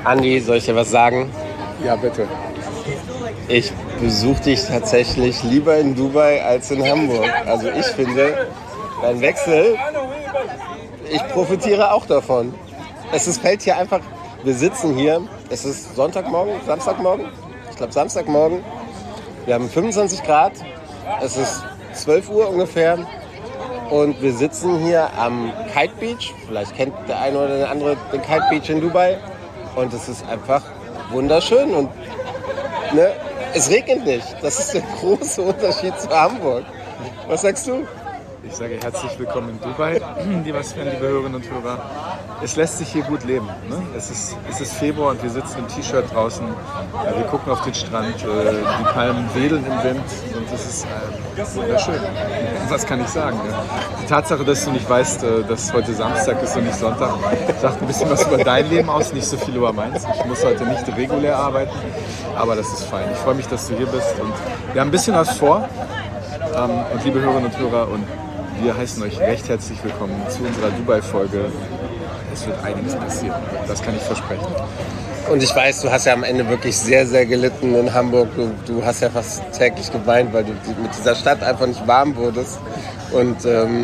Andi, soll ich dir was sagen? Ja, bitte. Ich besuche dich tatsächlich lieber in Dubai als in Hamburg. Also ich finde, dein Wechsel, ich profitiere auch davon. Fällt hier einfach, wir sitzen hier, es ist Sonntagmorgen, Samstagmorgen, ich glaube Samstagmorgen, wir haben 25 Grad, es ist 12 Uhr ungefähr und wir sitzen hier am Kite Beach, vielleicht kennt der eine oder der andere den Kite Beach in Dubai und es ist einfach wunderschön und ne, es regnet nicht, das ist der große Unterschied zu Hamburg. Was sagst du? Ich sage herzlich willkommen in Dubai, liebe Hörerinnen und Hörer. Es lässt sich hier gut leben. Ne? Es ist Februar und wir sitzen im T-Shirt draußen. Wir gucken auf den Strand, die Palmen wedeln im Wind und es ist wunderschön. Was kann ich sagen? Ne? Die Tatsache, dass du nicht weißt, dass heute Samstag ist und nicht Sonntag, sagt ein bisschen was über dein Leben aus, nicht so viel über meins. Ich muss heute nicht regulär arbeiten, aber das ist fein. Ich freue mich, dass du hier bist und wir haben ein bisschen was vor. Und liebe Hörerinnen und Hörer, und wir heißen euch recht herzlich willkommen zu unserer Dubai-Folge. Es wird einiges passieren, das kann ich versprechen. Und ich weiß, du hast ja am Ende wirklich sehr, sehr gelitten in Hamburg. Du hast ja fast täglich geweint, weil du mit dieser Stadt einfach nicht warm wurdest. Und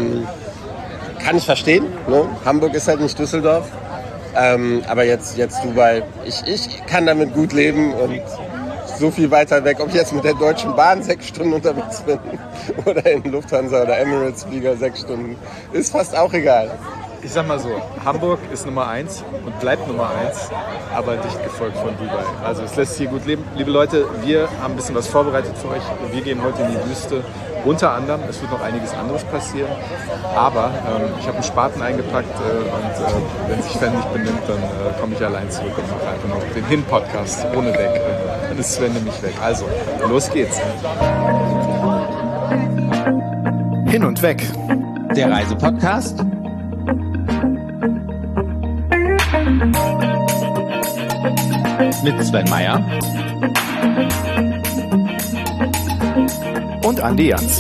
kann ich verstehen. Ne? Hamburg ist halt nicht Düsseldorf. Aber jetzt Dubai, ich kann damit gut leben und so viel weiter weg, ob ich jetzt mit der Deutschen Bahn 6 Stunden unterwegs bin oder in Lufthansa oder Emirates-Flieger 6 Stunden, ist fast auch egal. Ich sag mal so, Hamburg ist Nummer 1 und bleibt Nummer 1, aber dicht gefolgt von Dubai. Also es lässt sich hier gut leben. Liebe Leute, wir haben ein bisschen was vorbereitet für euch. Wir gehen heute in die Wüste. Unter anderem, es wird noch einiges anderes passieren, aber ich habe einen Spaten eingepackt und wenn sich Sven nicht benimmt, dann komme ich allein zurück und mache einfach noch den Hin-Podcast ohne weg. Dann ist Sven nämlich weg. Also, los geht's. Hin und weg. Der Reisepodcast mit Sven Meyer und Andi Jans.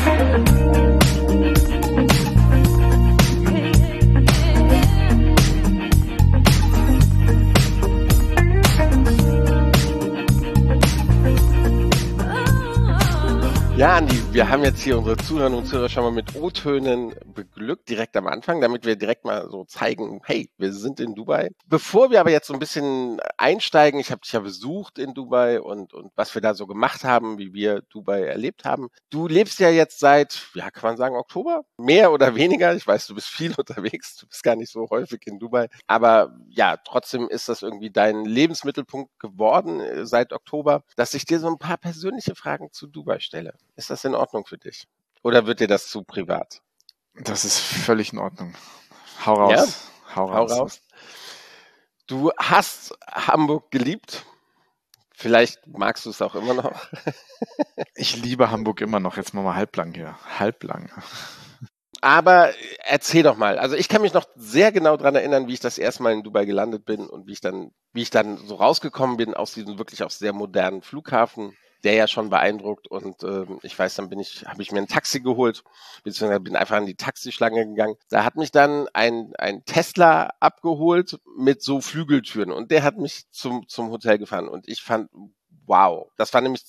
Ja, Andi, wir haben jetzt hier unsere Zuhörerinnen und Zuhörer schon mal mit O-Tönen beglückt, direkt am Anfang, damit wir direkt mal so zeigen, hey, wir sind in Dubai. Bevor wir aber jetzt so ein bisschen einsteigen, ich habe dich ja besucht in Dubai und was wir da so gemacht haben, wie wir Dubai erlebt haben. Du lebst ja jetzt seit, ja, kann man sagen, Oktober? Mehr oder weniger? Ich weiß, du bist viel unterwegs, du bist gar nicht so häufig in Dubai. Aber ja, trotzdem ist das irgendwie dein Lebensmittelpunkt geworden seit Oktober, dass ich dir so ein paar persönliche Fragen zu Dubai stelle. Ist das in Ordnung für dich? Oder wird dir das zu privat? Das ist völlig in Ordnung. Hau raus. Ja? Hau raus. Du hast Hamburg geliebt. Vielleicht magst du es auch immer noch. Ich liebe Hamburg immer noch. Jetzt machen wir halblang hier. Halblang. Aber erzähl doch mal. Also ich kann mich noch sehr genau daran erinnern, wie ich das erste Mal in Dubai gelandet bin und wie ich dann so rausgekommen bin aus diesem wirklich auch sehr modernen Flughafen, der ja schon beeindruckt und ich weiß, dann habe ich mir ein Taxi geholt, beziehungsweise bin einfach an die Taxischlange gegangen. Da hat mich dann ein Tesla abgeholt mit so Flügeltüren und der hat mich zum Hotel gefahren und ich fand, wow, das war nämlich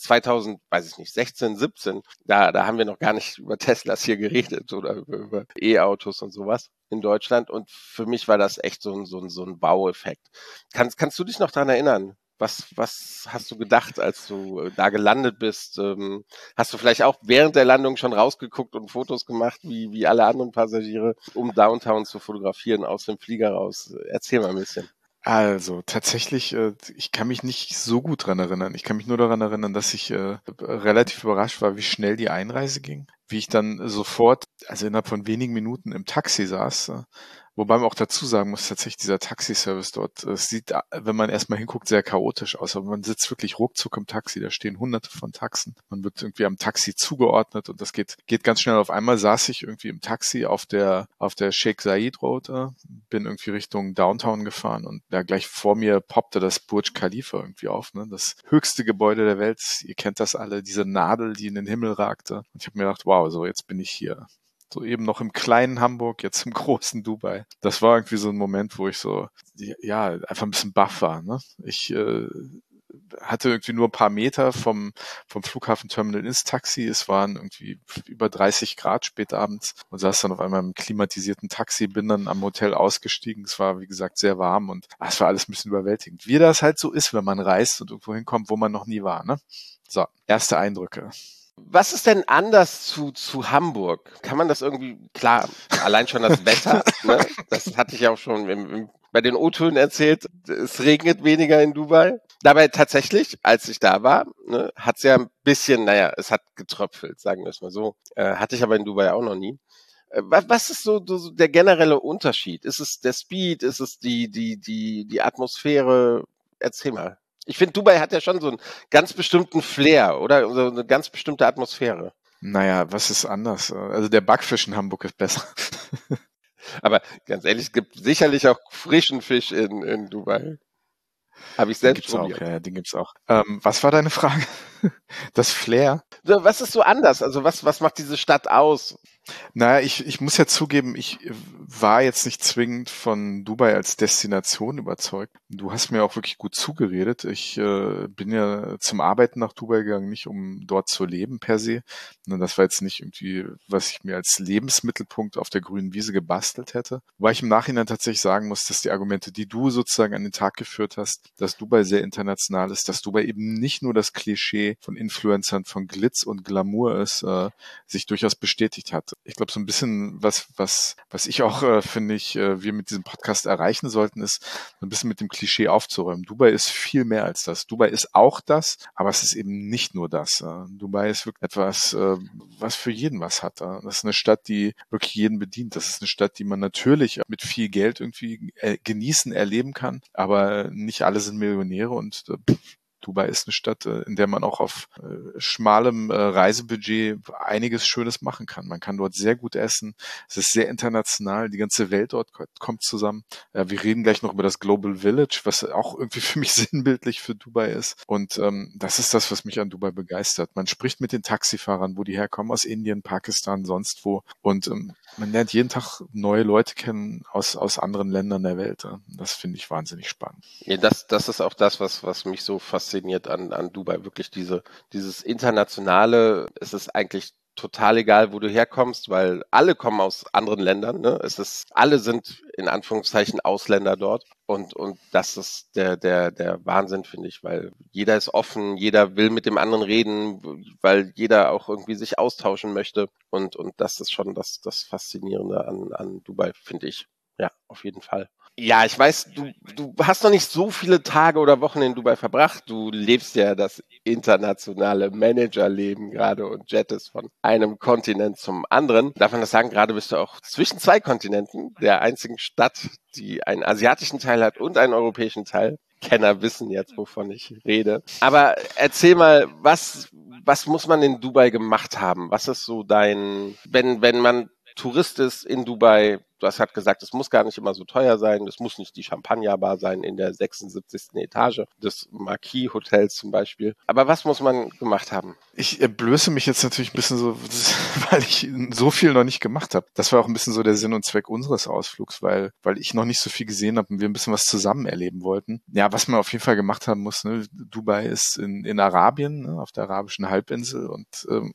16, 17, da haben wir noch gar nicht über Teslas hier geredet oder über E-Autos und sowas in Deutschland und für mich war das echt so ein Wow-Effekt. Kannst du dich noch daran erinnern? Was hast du gedacht, als du da gelandet bist? Hast du vielleicht auch während der Landung schon rausgeguckt und Fotos gemacht, wie alle anderen Passagiere, um Downtown zu fotografieren aus dem Flieger raus? Erzähl mal ein bisschen. Also tatsächlich, ich kann mich nicht so gut dran erinnern. Ich kann mich nur daran erinnern, dass ich relativ überrascht war, wie schnell die Einreise ging. Wie ich dann sofort, also innerhalb von wenigen Minuten im Taxi saß. Wobei man auch dazu sagen muss, tatsächlich dieser Taxiservice dort, es sieht, wenn man erstmal hinguckt, sehr chaotisch aus. Aber man sitzt wirklich ruckzuck im Taxi, da stehen hunderte von Taxen. Man wird irgendwie am Taxi zugeordnet und das geht ganz schnell. Auf einmal saß ich irgendwie im Taxi auf der Sheikh Zayed Road, bin irgendwie Richtung Downtown gefahren und da gleich vor mir poppte das Burj Khalifa irgendwie auf, ne? Das höchste Gebäude der Welt. Ihr kennt das alle, diese Nadel, die in den Himmel ragte. Und ich habe mir gedacht, wow, so jetzt bin ich hier. So eben noch im kleinen Hamburg, jetzt im großen Dubai. Das war irgendwie so ein Moment, wo ich so, ja, einfach ein bisschen baff war. Ne? Ich hatte irgendwie nur ein paar Meter vom Flughafenterminal ins Taxi. Es waren irgendwie über 30 Grad spät abends und saß dann auf einmal im klimatisierten Taxi, bin dann am Hotel ausgestiegen. Es war, wie gesagt, sehr warm und es war alles ein bisschen überwältigend. Wie das halt so ist, wenn man reist und irgendwo hinkommt, wo man noch nie war. Ne? So, erste Eindrücke. Was ist denn anders zu Hamburg? Kann man das irgendwie, klar, allein schon das Wetter, ne? Das hatte ich auch schon bei den O-Tönen erzählt, es regnet weniger in Dubai. Dabei tatsächlich, als ich da war, ne, hat es ja ein bisschen, es hat getröpfelt, sagen wir es mal so. Hatte ich aber in Dubai auch noch nie. Was ist so der generelle Unterschied? Ist es der Speed? Ist es die Atmosphäre? Erzähl mal. Ich finde, Dubai hat ja schon so einen ganz bestimmten Flair, oder? So eine ganz bestimmte Atmosphäre. Naja, was ist anders? Also der Backfisch in Hamburg ist besser. Aber ganz ehrlich, es gibt sicherlich auch frischen Fisch in Dubai. Habe ich selbst probiert. Den gibt's auch. Was war deine Frage? Das Flair? Was ist so anders? Also was macht diese Stadt aus? Naja, ich muss ja zugeben, ich war jetzt nicht zwingend von Dubai als Destination überzeugt. Du hast mir auch wirklich gut zugeredet. Ich bin ja zum Arbeiten nach Dubai gegangen, nicht um dort zu leben per se. Das war jetzt nicht irgendwie, was ich mir als Lebensmittelpunkt auf der grünen Wiese gebastelt hätte. Wobei ich im Nachhinein tatsächlich sagen muss, dass die Argumente, die du sozusagen an den Tag geführt hast, dass Dubai sehr international ist, dass Dubai eben nicht nur das Klischee von Influencern von Glitz und Glamour ist, sich durchaus bestätigt hat. Ich glaube, so ein bisschen, was ich auch, finde ich, wir mit diesem Podcast erreichen sollten, ist, so ein bisschen mit dem Klischee aufzuräumen. Dubai ist viel mehr als das. Dubai ist auch das, aber es ist eben nicht nur das. Dubai ist wirklich etwas, was für jeden was hat. Das ist eine Stadt, die wirklich jeden bedient. Das ist eine Stadt, die man natürlich mit viel Geld irgendwie genießen, erleben kann, aber nicht alle sind Millionäre und Dubai ist eine Stadt, in der man auch auf schmalem Reisebudget einiges Schönes machen kann. Man kann dort sehr gut essen. Es ist sehr international. Die ganze Welt dort kommt zusammen. Wir reden gleich noch über das Global Village, was auch irgendwie für mich sinnbildlich für Dubai ist. Und das ist das, was mich an Dubai begeistert. Man spricht mit den Taxifahrern, wo die herkommen, aus Indien, Pakistan, sonst wo. Und man lernt jeden Tag neue Leute kennen aus anderen Ländern der Welt. Das finde ich wahnsinnig spannend. Ja, das ist auch das, was mich so fasziniert an Dubai. Wirklich dieses Internationale. Es ist eigentlich total egal, wo du herkommst, weil alle kommen aus anderen Ländern. Ne? Alle sind in Anführungszeichen Ausländer dort. Und das ist der Wahnsinn, finde ich, weil jeder ist offen, jeder will mit dem anderen reden, weil jeder auch irgendwie sich austauschen möchte. Und das ist schon das Faszinierende an Dubai, finde ich. Ja, auf jeden Fall. Ja, ich weiß, du hast noch nicht so viele Tage oder Wochen in Dubai verbracht. Du lebst ja das internationale Managerleben gerade und jettest von einem Kontinent zum anderen. Darf man das sagen? Gerade bist du auch zwischen zwei Kontinenten, der einzigen Stadt, die einen asiatischen Teil hat und einen europäischen Teil. Kenner wissen jetzt, wovon ich rede. Aber erzähl mal, was muss man in Dubai gemacht haben? Was ist so wenn man Tourist ist in Dubai, du hast halt gesagt, es muss gar nicht immer so teuer sein, es muss nicht die Champagnerbar sein in der 76. Etage des Marquis Hotels zum Beispiel. Aber was muss man gemacht haben? Ich blöße mich jetzt natürlich ein bisschen so, weil ich so viel noch nicht gemacht habe. Das war auch ein bisschen so der Sinn und Zweck unseres Ausflugs, weil ich noch nicht so viel gesehen habe und wir ein bisschen was zusammen erleben wollten. Ja, was man auf jeden Fall gemacht haben muss, ne? Dubai ist in Arabien, ne? Auf der arabischen Halbinsel und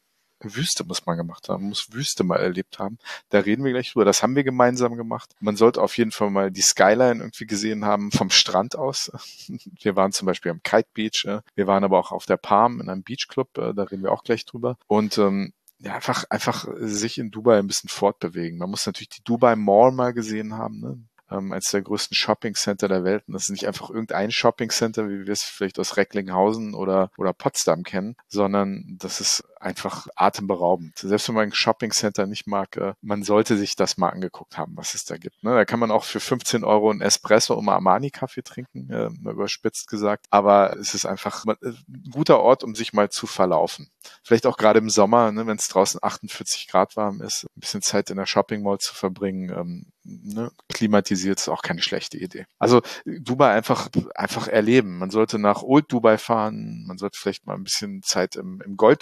Wüste muss man gemacht haben, muss Wüste mal erlebt haben. Da reden wir gleich drüber. Das haben wir gemeinsam gemacht. Man sollte auf jeden Fall mal die Skyline irgendwie gesehen haben vom Strand aus. Wir waren zum Beispiel am Kite Beach. Wir waren aber auch auf der Palm in einem Beachclub. Da reden wir auch gleich drüber. Und ja, einfach sich in Dubai ein bisschen fortbewegen. Man muss natürlich die Dubai Mall mal gesehen haben, ne? Als der größten Shopping-Center der Welt. Und das ist nicht einfach irgendein Shopping-Center, wie wir es vielleicht aus Recklinghausen oder Potsdam kennen, sondern das ist einfach atemberaubend. Selbst wenn man ein Shopping-Center nicht mag, man sollte sich das mal angeguckt haben, was es da gibt. Ne? Da kann man auch für 15 € einen Espresso und Armani-Kaffee trinken, überspitzt gesagt. Aber es ist einfach ein guter Ort, um sich mal zu verlaufen. Vielleicht auch gerade im Sommer, ne, wenn es draußen 48 Grad warm ist, ein bisschen Zeit in der Shopping-Mall zu verbringen, klimatisiert ist auch keine schlechte Idee. Also Dubai einfach erleben. Man sollte nach Old Dubai fahren, man sollte vielleicht mal ein bisschen Zeit im Goldmarkt verbringen.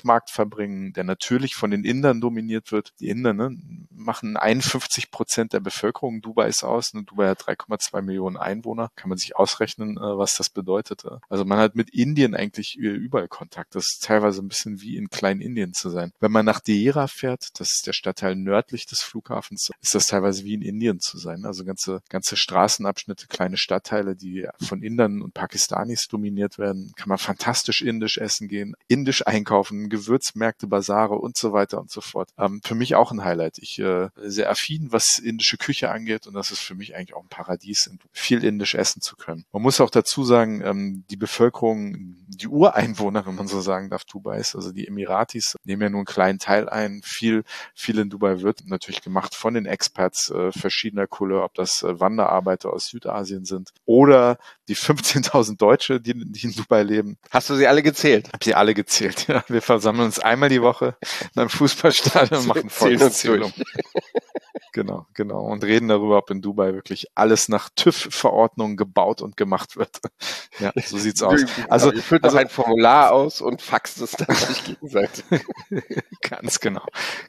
verbringen, der natürlich von den Indern dominiert wird. Die Inder, ne, machen 51% der Bevölkerung Dubais aus. Ne? Dubai hat 3,2 Millionen Einwohner. Kann man sich ausrechnen, was das bedeutet. Also man hat mit Indien eigentlich überall Kontakt. Das ist teilweise ein bisschen wie in Kleinindien zu sein. Wenn man nach Deira fährt, das ist der Stadtteil nördlich des Flughafens, ist das teilweise wie in Indien zu sein. Also ganze Straßenabschnitte, kleine Stadtteile, die von Indern und Pakistanis dominiert werden. Kann man fantastisch indisch essen gehen, indisch einkaufen, Gewürzmärkte, Basare und so weiter und so fort. Für mich auch ein Highlight. Ich sehr affin, was indische Küche angeht, und das ist für mich eigentlich auch ein Paradies, viel indisch essen zu können. Man muss auch dazu sagen, die Bevölkerung, die Ureinwohner, wenn man so sagen darf, Dubais, also die Emiratis, nehmen ja nur einen kleinen Teil ein. Viel in Dubai wird natürlich gemacht von den Expats verschiedener Couleur, ob das Wanderarbeiter aus Südasien sind oder die 15.000 Deutsche, die in Dubai leben. Hast du sie alle gezählt? Hab sie alle gezählt, ja. Wir versammeln uns einmal die Woche in einem Fußballstadion und machen Volkszählung. Genau. Und reden darüber, ob in Dubai wirklich alles nach TÜV-Verordnungen gebaut und gemacht wird. Ja, so sieht's aus. Also ihr füllt noch ein Formular aus und faxt es dann sich gegenseitig. Ganz genau.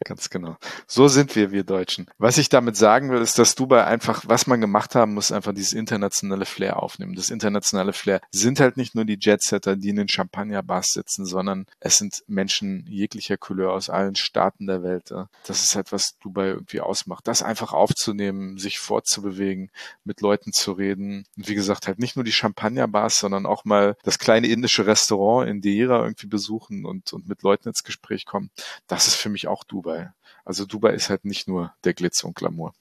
So sind wir Deutschen. Was ich damit sagen will, ist, dass Dubai einfach, was man gemacht haben muss, einfach dieses internationale Flair aufnehmen. Das internationale Flair sind halt nicht nur die Jetsetter, die in den Champagnerbars sitzen, sondern es sind Menschen jeglicher Couleur aus allen Staaten der Welt. Das ist halt, was Dubai irgendwie ausmacht. Das einfach aufzunehmen, sich fortzubewegen, mit Leuten zu reden. Und wie gesagt, halt nicht nur die Champagnerbars, sondern auch mal das kleine indische Restaurant in Deira irgendwie besuchen und mit Leuten ins Gespräch kommen. Das ist für mich auch Dubai. Also Dubai ist halt nicht nur der Glitzer und Glamour.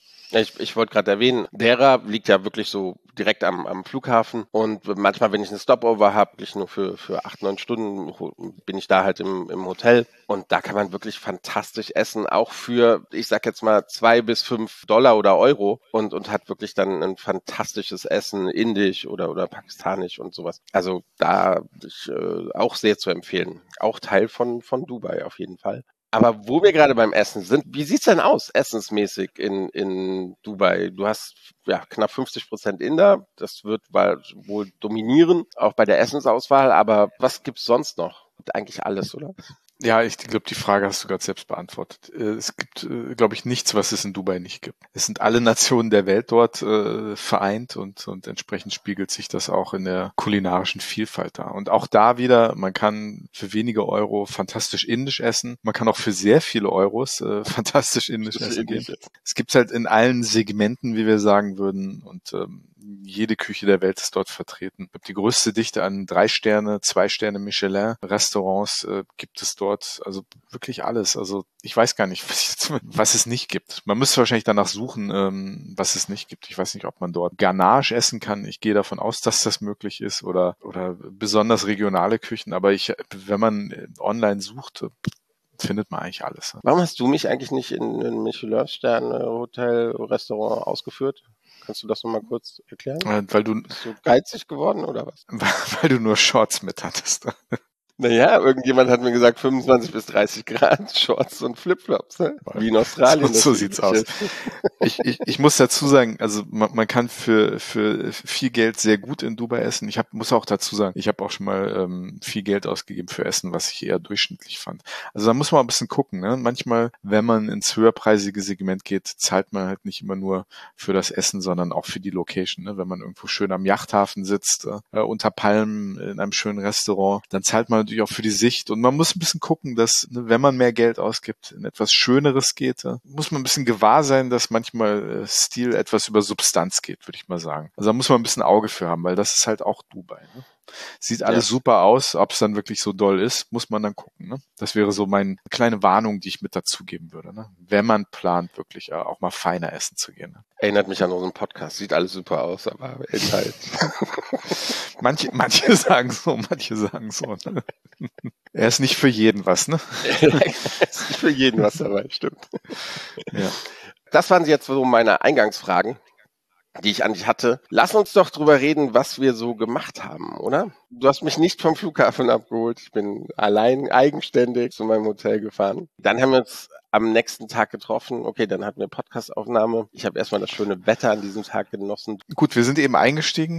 Ich wollte gerade erwähnen, Deira liegt ja wirklich so direkt am Flughafen, und manchmal, wenn ich eine Stopover habe, wirklich nur für 8-9 Stunden, bin ich da halt im Hotel, und da kann man wirklich fantastisch essen, auch für, ich sag jetzt mal, $2 bis $5 oder Euro, und hat wirklich dann ein fantastisches Essen, indisch oder pakistanisch und sowas. Also da ist auch sehr zu empfehlen. Auch Teil von Dubai auf jeden Fall. Aber wo wir gerade beim Essen sind, wie sieht's denn aus, essensmäßig in Dubai? Du hast ja knapp 50% Inder, das wird wohl dominieren, auch bei der Essensauswahl, aber was gibt's sonst noch? Eigentlich alles, oder? Ja, ich glaube, die Frage hast du gerade selbst beantwortet. Es gibt, glaube ich, nichts, was es in Dubai nicht gibt. Es sind alle Nationen der Welt dort vereint, und entsprechend spiegelt sich das auch in der kulinarischen Vielfalt da. Und auch da wieder, man kann für wenige Euro fantastisch indisch essen. Man kann auch für sehr viele Euros fantastisch indisch essen gehen. Es gibt halt in allen Segmenten, wie wir sagen würden, und jede Küche der Welt ist dort vertreten. Es gibt die größte Dichte an 3-Sterne, 2-Sterne Michelin-Restaurants gibt es dort, also wirklich alles. Also ich weiß gar nicht, was es nicht gibt. Man müsste wahrscheinlich danach suchen, was es nicht gibt. Ich weiß nicht, ob man dort Ganache essen kann. Ich gehe davon aus, dass das möglich ist, oder besonders regionale Küchen. Aber wenn man online sucht, findet man eigentlich alles. Warum hast du mich eigentlich nicht in ein Michelin-Sterne-Hotel, Restaurant ausgeführt? Kannst du das nochmal kurz erklären? Bist du geizig geworden oder was? Weil du nur Shorts mit hattest. Naja, irgendjemand hat mir gesagt 25 bis 30 Grad, Shorts und Flipflops, ne? Wie in Australien. So sieht's aus. Ich muss dazu sagen, also man kann für viel Geld sehr gut in Dubai essen. Muss auch dazu sagen, ich habe auch schon mal viel Geld ausgegeben für Essen, was ich eher durchschnittlich fand. Also da muss man ein bisschen gucken, ne? Manchmal, wenn man ins höherpreisige Segment geht, zahlt man halt nicht immer nur für das Essen, sondern auch für die Location, ne? Wenn man irgendwo schön am Yachthafen sitzt, unter Palmen in einem schönen Restaurant, dann zahlt man natürlich auch für die Sicht, und man muss ein bisschen gucken, dass, ne, wenn man mehr Geld ausgibt, in etwas Schöneres geht, muss man ein bisschen gewahr sein, dass manchmal Stil etwas über Substanz geht, würde ich mal sagen. Also da muss man ein bisschen Auge für haben, weil das ist halt auch Dubai, ne? Sieht alles super aus, ob es dann wirklich so doll ist, muss man dann gucken, ne? Das wäre so meine kleine Warnung, die ich mit dazugeben würde, ne? Wenn man plant, wirklich auch mal feiner essen zu gehen. Ne? Erinnert mich an unseren Podcast. Sieht alles super aus, aber Inhalt. Manche sagen so, Ne? Er ist nicht für jeden was, ne? Er ist nicht für jeden was dabei, stimmt. Ja. Das waren jetzt so meine Eingangsfragen, die ich an dich hatte. Lass uns doch drüber reden, was wir so gemacht haben, oder? Du hast mich nicht vom Flughafen abgeholt. Ich bin allein eigenständig zu meinem Hotel gefahren. Dann haben wir uns am nächsten Tag getroffen. Okay, dann hatten wir Podcastaufnahme. Ich habe erstmal das schöne Wetter an diesem Tag genossen. Gut, wir sind eben eingestiegen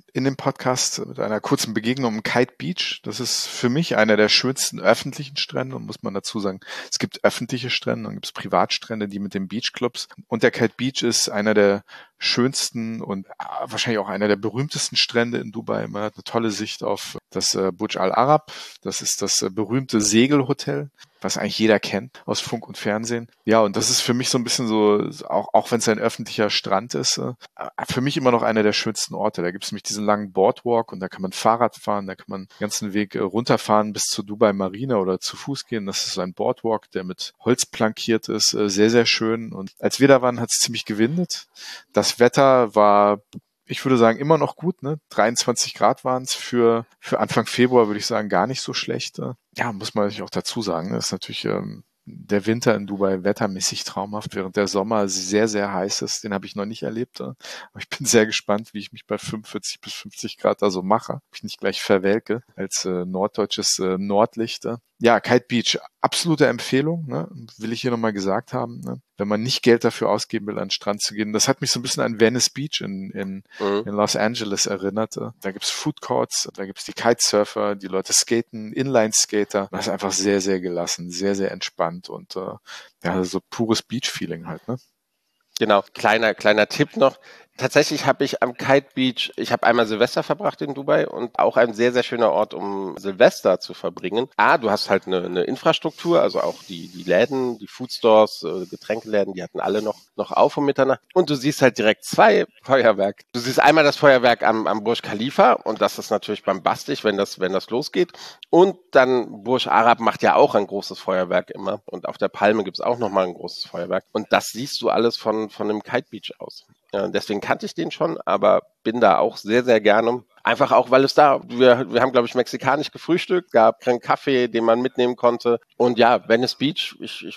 in dem Podcast mit einer kurzen Begegnung im Kite Beach. Das ist für mich einer der schönsten öffentlichen Strände und muss man dazu sagen, es gibt öffentliche Strände und gibt es Privatstrände, die mit den Beachclubs. Und der Kite Beach ist einer der schönsten und wahrscheinlich auch einer der berühmtesten Strände in Dubai. Man hat eine tolle Sicht auf das Burj Al Arab. Das ist das berühmte Segelhotel, was eigentlich jeder kennt aus Funk und Fernsehen. Ja, und das ist für mich so ein bisschen so, auch wenn es ein öffentlicher Strand ist, für mich immer noch einer der schönsten Orte. Da gibt es nämlich diesen langen Boardwalk und da kann man Fahrrad fahren, da kann man den ganzen Weg runterfahren bis zur Dubai Marina oder zu Fuß gehen. Das ist so ein Boardwalk, der mit Holz plankiert ist, sehr, sehr schön. Und als wir da waren, hat es ziemlich gewindet. Das Wetter war, ich würde sagen, immer noch gut, ne? 23 Grad waren es für Anfang Februar, würde ich sagen, gar nicht so schlecht. Ja, muss man natürlich auch dazu sagen. Das ist natürlich der Winter in Dubai wettermäßig traumhaft, während der Sommer sehr, sehr heiß ist. Den habe ich noch nicht erlebt. Aber ich bin sehr gespannt, wie ich mich bei 45 bis 50 Grad da so mache. Ob ich nicht gleich verwelke als norddeutsches Nordlicht. Ja, Kite Beach, absolute Empfehlung, ne? Will ich hier nochmal gesagt haben. Ne? Wenn man nicht Geld dafür ausgeben will, an den Strand zu gehen. Das hat mich so ein bisschen an Venice Beach in Los Angeles erinnert. Da gibt's Food Courts, da gibt's die Kitesurfer, die Leute skaten, Inline-Skater. Das ist einfach sehr, sehr gelassen, sehr, sehr entspannt und ja, so pures Beach-Feeling halt, ne? Genau, kleiner Tipp noch. Tatsächlich habe ich am Kite Beach, ich habe einmal Silvester verbracht in Dubai und auch ein sehr, sehr schöner Ort, um Silvester zu verbringen. Du hast halt eine Infrastruktur, also auch die Läden, die Foodstores, Getränkeläden, die hatten alle noch auf um Mitternacht. Und du siehst halt direkt 2 Feuerwerke. Du siehst einmal das Feuerwerk am Burj Khalifa und das ist natürlich bombastisch, wenn das losgeht. Und dann Burj Arab macht ja auch ein großes Feuerwerk immer. Und auf der Palme gibt's auch nochmal ein großes Feuerwerk. Und das siehst du alles von dem Kite Beach aus. Ja, deswegen kannte ich den schon, aber bin da auch sehr, sehr gerne. Einfach auch, weil wir haben, glaube ich, mexikanisch gefrühstückt, gab keinen Kaffee, den man mitnehmen konnte. Und ja, Venice Beach,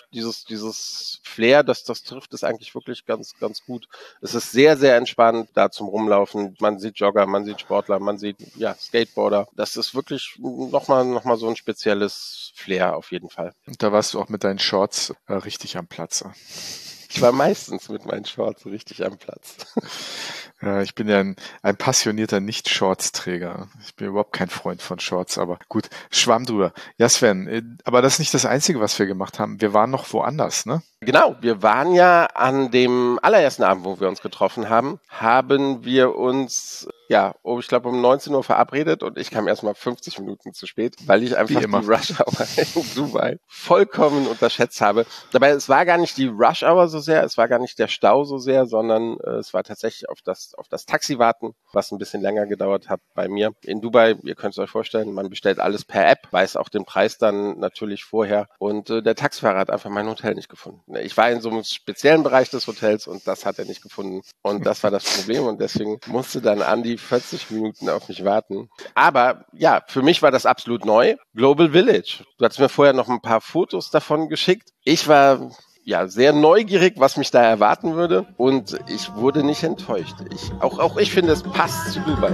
dieses Flair, das trifft es eigentlich wirklich ganz, ganz gut. Es ist sehr, sehr entspannt da zum Rumlaufen. Man sieht Jogger, man sieht Sportler, man sieht, ja, Skateboarder. Das ist wirklich nochmal so ein spezielles Flair auf jeden Fall. Und da warst du auch mit deinen Shorts richtig am Platz. Ich war meistens mit meinen Shorts richtig am Platz. Ja, ich bin ja ein passionierter Nicht-Shorts-Träger. Ich bin überhaupt kein Freund von Shorts, aber gut, Schwamm drüber. Ja, Sven, aber das ist nicht das Einzige, was wir gemacht haben. Wir waren noch woanders, ne? Genau, wir waren ja an dem allerersten Abend, wo wir uns getroffen haben wir uns, ich glaube um 19 Uhr verabredet und ich kam erstmal 50 Minuten zu spät, weil ich einfach die Rush Hour in Dubai vollkommen unterschätzt habe. Dabei, es war gar nicht die Rush Hour so sehr, es war gar nicht der Stau so sehr, sondern es war tatsächlich auf das Taxi warten, was ein bisschen länger gedauert hat bei mir. In Dubai, ihr könnt es euch vorstellen, man bestellt alles per App, weiß auch den Preis dann natürlich vorher und der Taxifahrer hat einfach mein Hotel nicht gefunden. Ich war in so einem speziellen Bereich des Hotels und das hat er nicht gefunden und das war das Problem und deswegen musste dann Andi 40 Minuten auf mich warten. Aber ja, für mich war das absolut neu. Global Village. Du hattest mir vorher noch ein paar Fotos davon geschickt. Ich war sehr neugierig, was mich da erwarten würde und ich wurde nicht enttäuscht. Auch ich finde, es passt zu Dubai.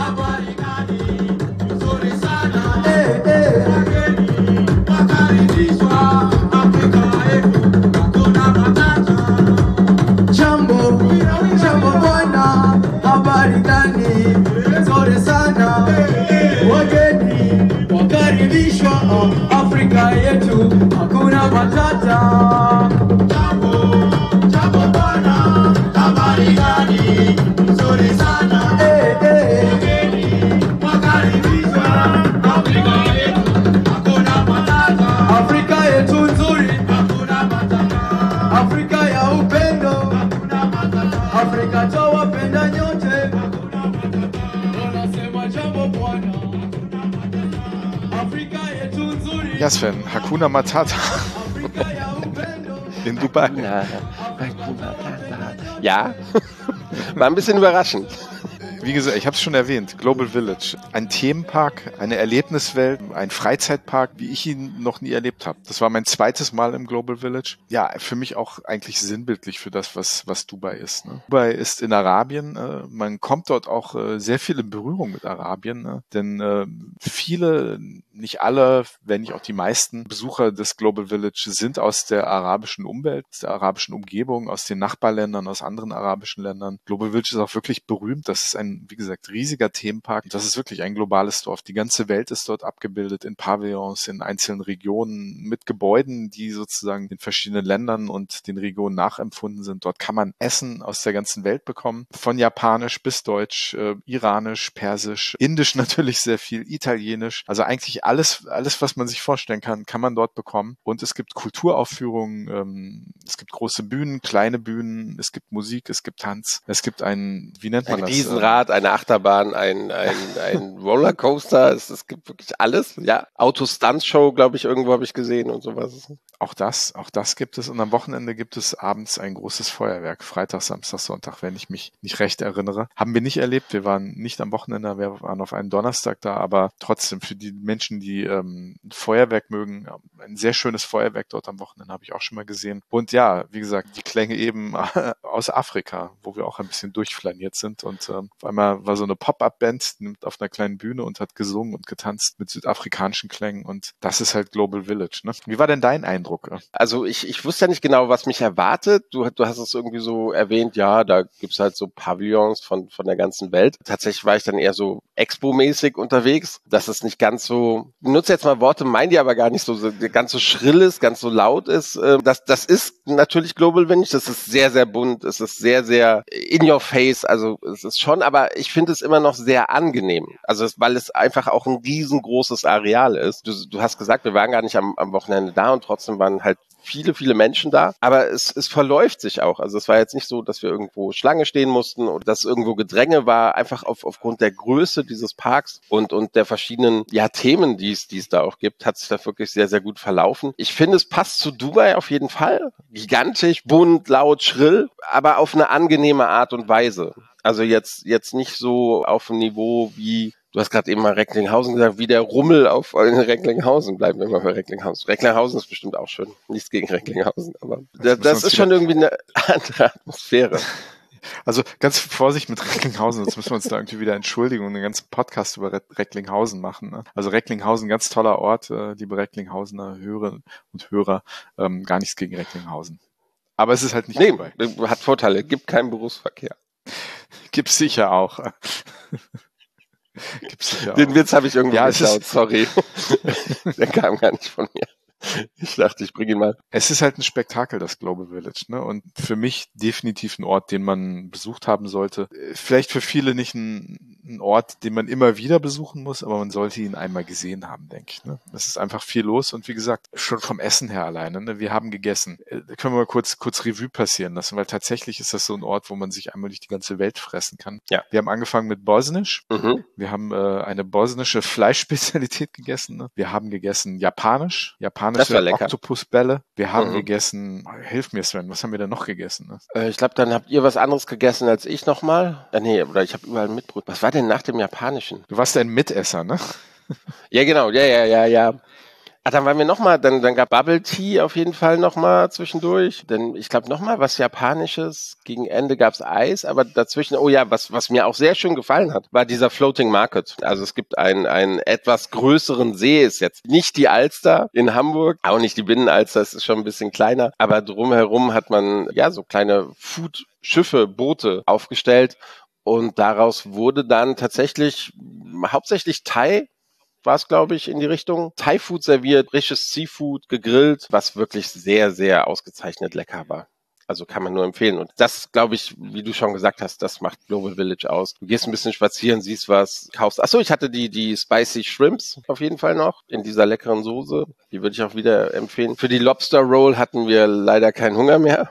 Jambo bwana, habari gani? Nzuri sana, wageni wakaribishwa Afrika yetu, hakuna matata. Jambo bwana, habari gani? Nzuri sana, wageni wakaribishwa Afrika yetu, hakuna matata. Afrika yetu nzuri, hakuna matata. Afrika ya upendo, Afrika tawapenda nyote, wanasema jambo bwana, Afrika yetu nzuri. Ja, Sven, Hakuna Matata in Dubai. Ja, war ein bisschen überraschend. Wie gesagt, ich habe es schon erwähnt, Global Village. Ein Themenpark, eine Erlebniswelt, ein Freizeitpark, wie ich ihn noch nie erlebt habe. Das war mein zweites Mal im Global Village. Ja, für mich auch eigentlich sinnbildlich für das, was Dubai ist. Ne? Dubai ist in Arabien. Man kommt dort auch sehr viel in Berührung mit Arabien. Ne? Denn viele, nicht alle, wenn nicht auch die meisten Besucher des Global Village sind aus der arabischen Umwelt, aus der arabischen Umgebung, aus den Nachbarländern, aus anderen arabischen Ländern. Global Village ist auch wirklich berühmt. Das ist ein ein, wie gesagt, riesiger Themenpark. Das ist wirklich ein globales Dorf. Die ganze Welt ist dort abgebildet in Pavillons, in einzelnen Regionen mit Gebäuden, die sozusagen in verschiedenen Ländern und den Regionen nachempfunden sind. Dort kann man Essen aus der ganzen Welt bekommen. Von Japanisch bis Deutsch, Iranisch, Persisch, Indisch natürlich sehr viel, Italienisch. Also eigentlich alles, was man sich vorstellen kann man dort bekommen. Und es gibt Kulturaufführungen, es gibt große Bühnen, kleine Bühnen, es gibt Musik, es gibt Tanz, es gibt wie nennt man ein das? Riesenrad, eine Achterbahn, ein Rollercoaster, es gibt wirklich alles. Ja, Auto-Stunt-Show, glaube ich, irgendwo habe ich gesehen und sowas. Auch das gibt es. Und am Wochenende gibt es abends ein großes Feuerwerk. Freitag, Samstag, Sonntag, wenn ich mich nicht recht erinnere. Haben wir nicht erlebt. Wir waren nicht am Wochenende, wir waren auf einen Donnerstag da, aber trotzdem für die Menschen, die Feuerwerk mögen, ein sehr schönes Feuerwerk dort am Wochenende habe ich auch schon mal gesehen. Und ja, wie gesagt, die Klänge eben aus Afrika, wo wir auch ein bisschen durchflaniert sind. Und auf einmal war so eine Pop-Up-Band auf einer kleinen Bühne und hat gesungen und getanzt mit südafrikanischen Klängen. Und das ist halt Global Village. Ne? Wie war denn dein Eindruck? Also ich wusste ja nicht genau, was mich erwartet. Du hast es irgendwie so erwähnt, ja, da gibt's halt so Pavillons von der ganzen Welt. Tatsächlich war ich dann eher so Expo-mäßig unterwegs. Das ist nicht ganz so, ich nutze jetzt mal Worte, meine die aber gar nicht so ganz so schrill ist, ganz so laut ist. Das ist natürlich Global Village, das ist sehr, sehr bunt, es ist sehr, sehr in your face, also es ist schon, aber ich finde es immer noch sehr angenehm. Also weil es einfach auch ein riesengroßes Areal ist. Du hast gesagt, wir waren gar nicht am Wochenende da und trotzdem waren halt viele Menschen da, aber es verläuft sich auch. Also es war jetzt nicht so, dass wir irgendwo Schlange stehen mussten oder dass irgendwo Gedränge war, einfach aufgrund der Größe dieses Parks und der verschiedenen Themen, die es da auch gibt, hat sich das wirklich sehr, sehr gut verlaufen. Ich finde, es passt zu Dubai auf jeden Fall. Gigantisch, bunt, laut, schrill, aber auf eine angenehme Art und Weise. Also jetzt nicht so auf dem Niveau wie, du hast gerade eben mal Recklinghausen gesagt, wie der Rummel in Recklinghausen. Bleiben wir mal bei Recklinghausen. Recklinghausen ist bestimmt auch schön. Nichts gegen Recklinghausen, aber das ist schon irgendwie eine andere Atmosphäre. Also ganz Vorsicht mit Recklinghausen, sonst müssen wir uns da irgendwie wieder entschuldigen und einen ganzen Podcast über Recklinghausen machen. Ne? Also Recklinghausen, ganz toller Ort, liebe Recklinghausener Hörerinnen und Hörer, gar nichts gegen Recklinghausen. Aber es ist halt nicht Dubai. Hat Vorteile, gibt keinen Berufsverkehr. Gibt's sicher auch. Den Witz habe ich irgendwo geklaut, sorry. Der kam gar nicht von mir. Ich dachte, ich bringe ihn mal. Es ist halt ein Spektakel, das Global Village, ne? Und für mich definitiv ein Ort, den man besucht haben sollte. Vielleicht für viele nicht ein Ort, den man immer wieder besuchen muss, aber man sollte ihn einmal gesehen haben, denke ich. Ne? Es ist einfach viel los und wie gesagt, schon vom Essen her alleine. Ne? Wir haben gegessen. Da können wir mal kurz Revue passieren lassen, weil tatsächlich ist das so ein Ort, wo man sich einmal durch die ganze Welt fressen kann. Ja. Wir haben angefangen mit Bosnisch. Mhm. Wir haben eine bosnische Fleischspezialität gegessen. Ne? Wir haben gegessen japanische Oktopusbälle. Wir haben gegessen, hilf mir Sven, was haben wir denn noch gegessen? Ne? Ich glaube, dann habt ihr was anderes gegessen als ich nochmal. Oder ich habe überall Mitbrot. Was war denn nach dem Japanischen? Du warst ein Mitesser, ne? Ja, genau, ja. Dann waren wir nochmal, dann gab Bubble Tea auf jeden Fall nochmal zwischendurch. Dann, ich glaube, nochmal was Japanisches. Gegen Ende gab's Eis, aber dazwischen, was mir auch sehr schön gefallen hat, war dieser Floating Market. Also es gibt einen etwas größeren See, ist jetzt nicht die Alster in Hamburg, auch nicht die Binnenalster, es ist schon ein bisschen kleiner, aber drumherum hat man so kleine Food-Schiffe, Boote aufgestellt und daraus wurde dann tatsächlich hauptsächlich Thai, war es, glaube ich, in die Richtung. Thai-Food serviert, frisches Seafood, gegrillt, was wirklich sehr, sehr ausgezeichnet lecker war. Also kann man nur empfehlen. Und das, glaube ich, wie du schon gesagt hast, das macht Global Village aus. Du gehst ein bisschen spazieren, siehst was, kaufst. Achso, ich hatte die Spicy Shrimps auf jeden Fall noch in dieser leckeren Soße. Die würde ich auch wieder empfehlen. Für die Lobster Roll hatten wir leider keinen Hunger mehr,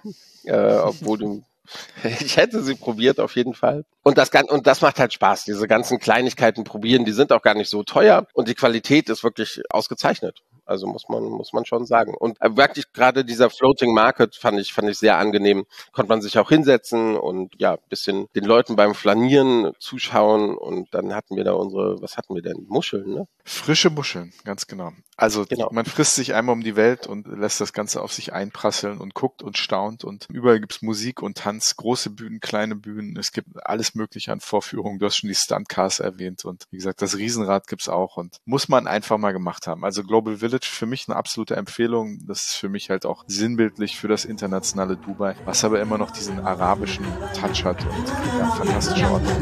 obwohl ich hätte sie probiert auf jeden Fall. Und das macht halt Spaß, diese ganzen Kleinigkeiten probieren, die sind auch gar nicht so teuer und die Qualität ist wirklich ausgezeichnet. Also muss man schon sagen. Und wirklich gerade dieser Floating Market fand ich sehr angenehm. Konnte man sich auch hinsetzen und ein bisschen den Leuten beim Flanieren zuschauen und dann hatten wir da was hatten wir denn? Muscheln, ne? Frische Muscheln, ganz genau. Also Genau. man frisst sich einmal um die Welt und lässt das Ganze auf sich einprasseln und guckt und staunt und überall gibt's Musik und Tanz, große Bühnen, kleine Bühnen, es gibt alles mögliche an Vorführungen. Du hast schon die Stuntcars erwähnt und wie gesagt, das Riesenrad gibt's auch und muss man einfach mal gemacht haben. Also Global Village für mich eine absolute Empfehlung. Das ist für mich halt auch sinnbildlich für das internationale Dubai, was aber immer noch diesen arabischen Touch hat und ja, fantastischer Ort.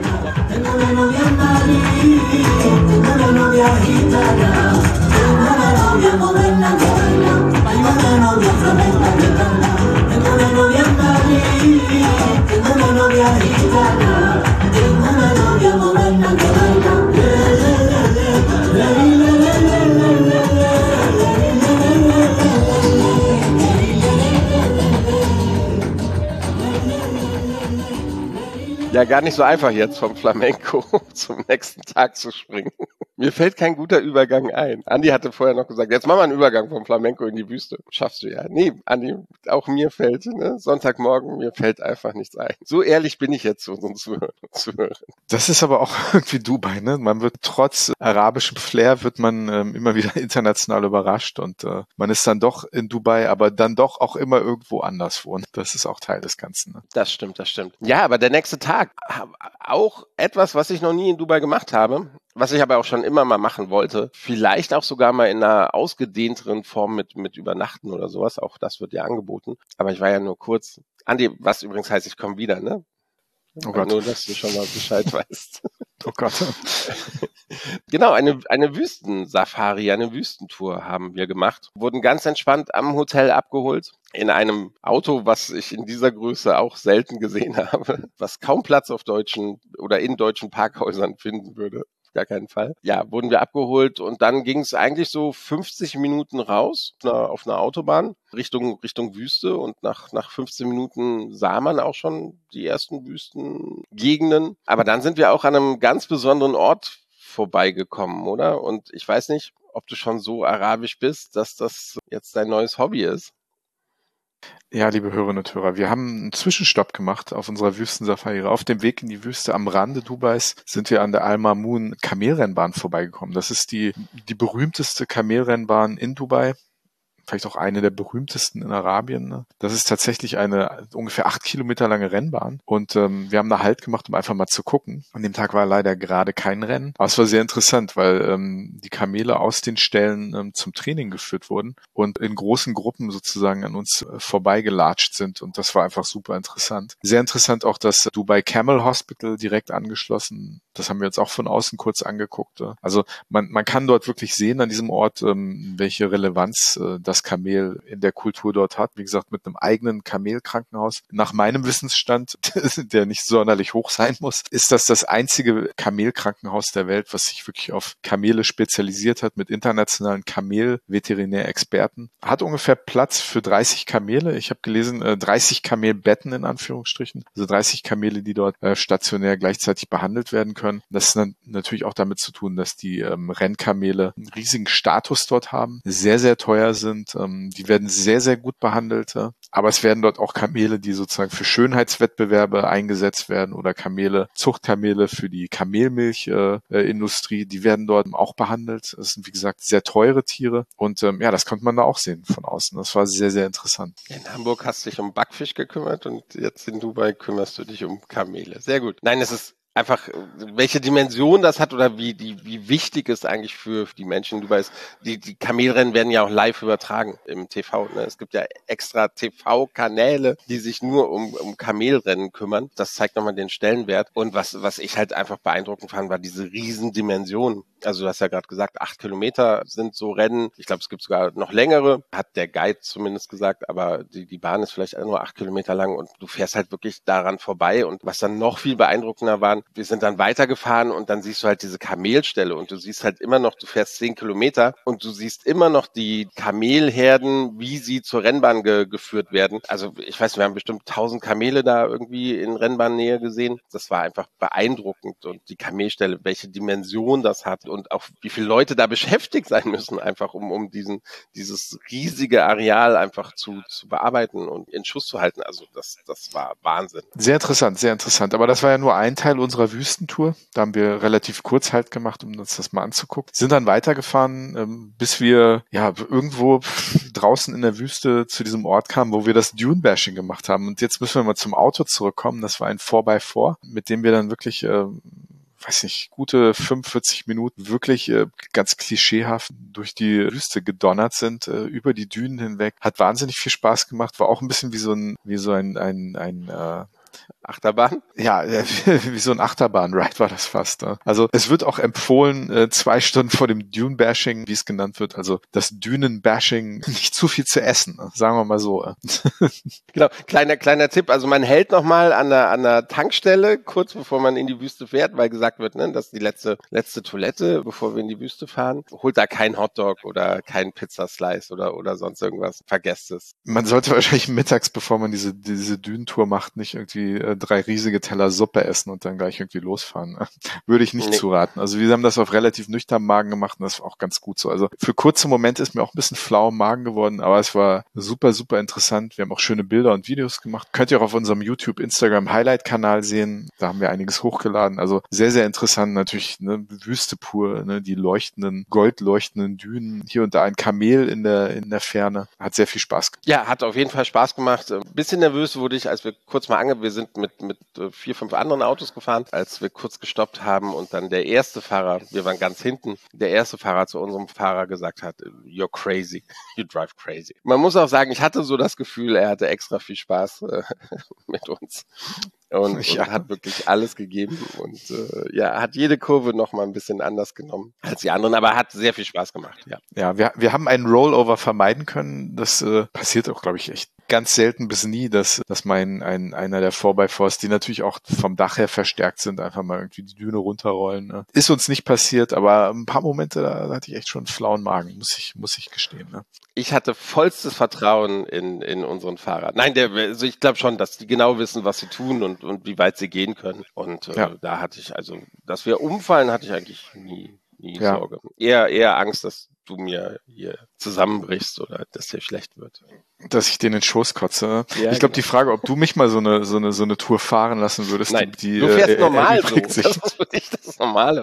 Ja, gar nicht so einfach jetzt vom Flamenco zum nächsten Tag zu springen. Mir fällt kein guter Übergang ein. Andi hatte vorher noch gesagt, jetzt machen wir einen Übergang vom Flamenco in die Wüste. Schaffst du ja. Nee, Andi, auch mir fällt, ne, Sonntagmorgen, mir fällt einfach nichts ein. So ehrlich bin ich jetzt zu unseren Zuhörern. Das ist aber auch irgendwie Dubai, ne? Man wird trotz arabischem Flair wird man immer wieder international überrascht und man ist dann doch in Dubai, aber dann doch auch immer irgendwo anderswo. Und das ist auch Teil des Ganzen. Ne? Das stimmt. Ja, aber der nächste Tag, auch etwas, was ich noch nie in Dubai gemacht habe, was ich aber auch schon immer mal machen wollte, vielleicht auch sogar mal in einer ausgedehnteren Form mit Übernachten oder sowas, auch das wird ja angeboten, aber ich war ja nur kurz. Andi, was übrigens heißt, ich komme wieder, ne? Oh Gott. Nur, dass du schon mal Bescheid weißt. Oh Gott. Genau, eine Wüstensafari, eine Wüstentour haben wir gemacht. Wurden ganz entspannt am Hotel abgeholt. In einem Auto, was ich in dieser Größe auch selten gesehen habe, was kaum Platz auf deutschen oder in deutschen Parkhäusern finden würde. Gar keinen Fall. Ja, wurden wir abgeholt und dann ging es eigentlich so 50 Minuten raus auf einer Autobahn Richtung Wüste und nach 15 Minuten sah man auch schon die ersten Wüstengegenden. Aber dann sind wir auch an einem ganz besonderen Ort vorbeigekommen, oder? Und ich weiß nicht, ob du schon so arabisch bist, dass das jetzt dein neues Hobby ist. Ja, liebe Hörerinnen und Hörer, wir haben einen Zwischenstopp gemacht auf unserer Wüstensafari. Auf dem Weg in die Wüste am Rande Dubais sind wir an der Al Mamun Kamelrennbahn vorbeigekommen. Das ist die berühmteste Kamelrennbahn in Dubai. Vielleicht auch eine der berühmtesten in Arabien. Ne? Das ist tatsächlich eine ungefähr 8 Kilometer lange Rennbahn. Und wir haben da Halt gemacht, um einfach mal zu gucken. An dem Tag war leider gerade kein Rennen. Aber es war sehr interessant, weil die Kamele aus den Ställen zum Training geführt wurden und in großen Gruppen sozusagen an uns vorbeigelatscht sind. Und das war einfach super interessant. Sehr interessant auch das Dubai Camel Hospital direkt angeschlossen. Das haben wir uns auch von außen kurz angeguckt. Also man kann dort wirklich sehen an diesem Ort, welche Relevanz das Kamel in der Kultur dort hat. Wie gesagt, mit einem eigenen Kamelkrankenhaus. Nach meinem Wissensstand, der nicht sonderlich hoch sein muss, ist das einzige Kamelkrankenhaus der Welt, was sich wirklich auf Kamele spezialisiert hat, mit internationalen Kamel-Veterinärexperten. Hat ungefähr Platz für 30 Kamele. Ich habe gelesen, 30 Kamelbetten in Anführungsstrichen. Also 30 Kamele, die dort stationär gleichzeitig behandelt werden können. Das ist natürlich auch damit zu tun, dass die Rennkamele einen riesigen Status dort haben, sehr, sehr teuer sind. Die werden sehr, sehr gut behandelt. Aber es werden dort auch Kamele, die sozusagen für Schönheitswettbewerbe eingesetzt werden oder Zuchtkamele für die Kamelmilchindustrie, die werden dort auch behandelt. Das sind, wie gesagt, sehr teure Tiere. Und das konnte man da auch sehen von außen. Das war sehr, sehr interessant. In Hamburg hast du dich um Backfisch gekümmert und jetzt in Dubai kümmerst du dich um Kamele. Sehr gut. Nein, es ist einfach, welche Dimension das hat oder wie wichtig es eigentlich für die Menschen in Dubai ist. Die Kamelrennen werden ja auch live übertragen im TV. Ne? Es gibt ja extra TV-Kanäle, die sich nur um Kamelrennen kümmern. Das zeigt nochmal den Stellenwert. Und was ich halt einfach beeindruckend fand, war diese Riesendimension. Also du hast ja gerade gesagt, 8 Kilometer sind so Rennen. Ich glaube, es gibt sogar noch längere, hat der Guide zumindest gesagt, aber die Bahn ist vielleicht nur 8 Kilometer lang und du fährst halt wirklich daran vorbei. Und was dann noch viel beeindruckender war, wir sind dann weitergefahren und dann siehst du halt diese Kamelställe und du siehst halt immer noch, du fährst 10 Kilometer und du siehst immer noch die Kamelherden, wie sie zur Rennbahn geführt werden. Also ich weiß, wir haben bestimmt 1000 Kamele da irgendwie in Rennbahnnähe gesehen. Das war einfach beeindruckend und die Kamelställe, welche Dimension das hat. und auch wie viele Leute da beschäftigt sein müssen, einfach um dieses riesige Areal einfach zu bearbeiten und in Schuss zu halten. Also das war Wahnsinn. Sehr interessant, sehr interessant. Aber das war ja nur ein Teil unserer Wüstentour. Da haben wir relativ kurz Halt gemacht, um uns das mal anzugucken. Sind dann weitergefahren, bis wir ja irgendwo draußen in der Wüste zu diesem Ort kamen, wo wir das Dune-Bashing gemacht haben. Und jetzt müssen wir mal zum Auto zurückkommen. Das war ein 4x4, mit dem wir dann wirklich weiß nicht, gute 45 Minuten wirklich ganz klischeehaft durch die Wüste gedonnert sind, über die Dünen hinweg. Hat wahnsinnig viel Spaß gemacht, war auch ein bisschen wie so ein Achterbahn? Ja, wie so ein Achterbahn-Ride war das fast. Ne? Also es wird auch empfohlen, 2 Stunden vor dem Dune-Bashing, wie es genannt wird, also das Dünen-Bashing, nicht zu viel zu essen, ne? Sagen wir mal so. Genau, kleiner Tipp, also man hält nochmal an der Tankstelle, kurz bevor man in die Wüste fährt, weil gesagt wird, ne, das ist die letzte Toilette, bevor wir in die Wüste fahren. Holt da kein Hotdog oder kein Pizzaslice oder sonst irgendwas. Vergesst es. Man sollte wahrscheinlich mittags, bevor man diese Dünentour macht, nicht irgendwie 3 riesige Teller Suppe essen und dann gleich irgendwie losfahren. Würde ich nicht zuraten. Also wir haben das auf relativ nüchternen Magen gemacht und das war auch ganz gut so. Also für kurze Momente ist mir auch ein bisschen flau im Magen geworden, aber es war super, super interessant. Wir haben auch schöne Bilder und Videos gemacht. Könnt ihr auch auf unserem YouTube, Instagram Highlight-Kanal sehen. Da haben wir einiges hochgeladen. Also sehr, sehr interessant. Natürlich ne, Wüste pur, ne, die goldleuchtenden Dünen. Hier und da ein Kamel in der Ferne. Hat sehr viel Spaß gemacht. Ja, hat auf jeden Fall Spaß gemacht. Ein bisschen nervös wurde ich, als wir kurz mal wir sind mit 4, 5 anderen Autos gefahren, als wir kurz gestoppt haben und dann der erste Fahrer, wir waren ganz hinten, der erste Fahrer zu unserem Fahrer gesagt hat, you're crazy, you drive crazy. Man muss auch sagen, ich hatte so das Gefühl, er hatte extra viel Spaß mit uns. Und hat wirklich alles gegeben und hat jede Kurve noch mal ein bisschen anders genommen als die anderen, aber hat sehr viel Spaß gemacht. Ja, wir haben einen Rollover vermeiden können. Das passiert auch, glaube ich, echt ganz selten bis nie, dass einer der 4x4s, die natürlich auch vom Dach her verstärkt sind, einfach mal irgendwie die Düne runterrollen. Ne? Ist uns nicht passiert, aber ein paar Momente, da hatte ich echt schon einen flauen Magen, muss ich gestehen. Ne? Ich hatte vollstes Vertrauen in unseren Fahrer. Nein, also ich glaube schon, dass die genau wissen, was sie tun und wie weit sie gehen können. Und da hatte ich, also, dass wir umfallen, hatte ich eigentlich nie Sorge. Eher Angst, dass du mir hier zusammenbrichst oder dass dir schlecht wird. Dass ich den in den Schoß kotze. Ja, ich glaube, die Frage, ob du mich mal so eine Tour fahren lassen würdest, nein, die du fährst normal so. Sich. Das ist für dich das Normale.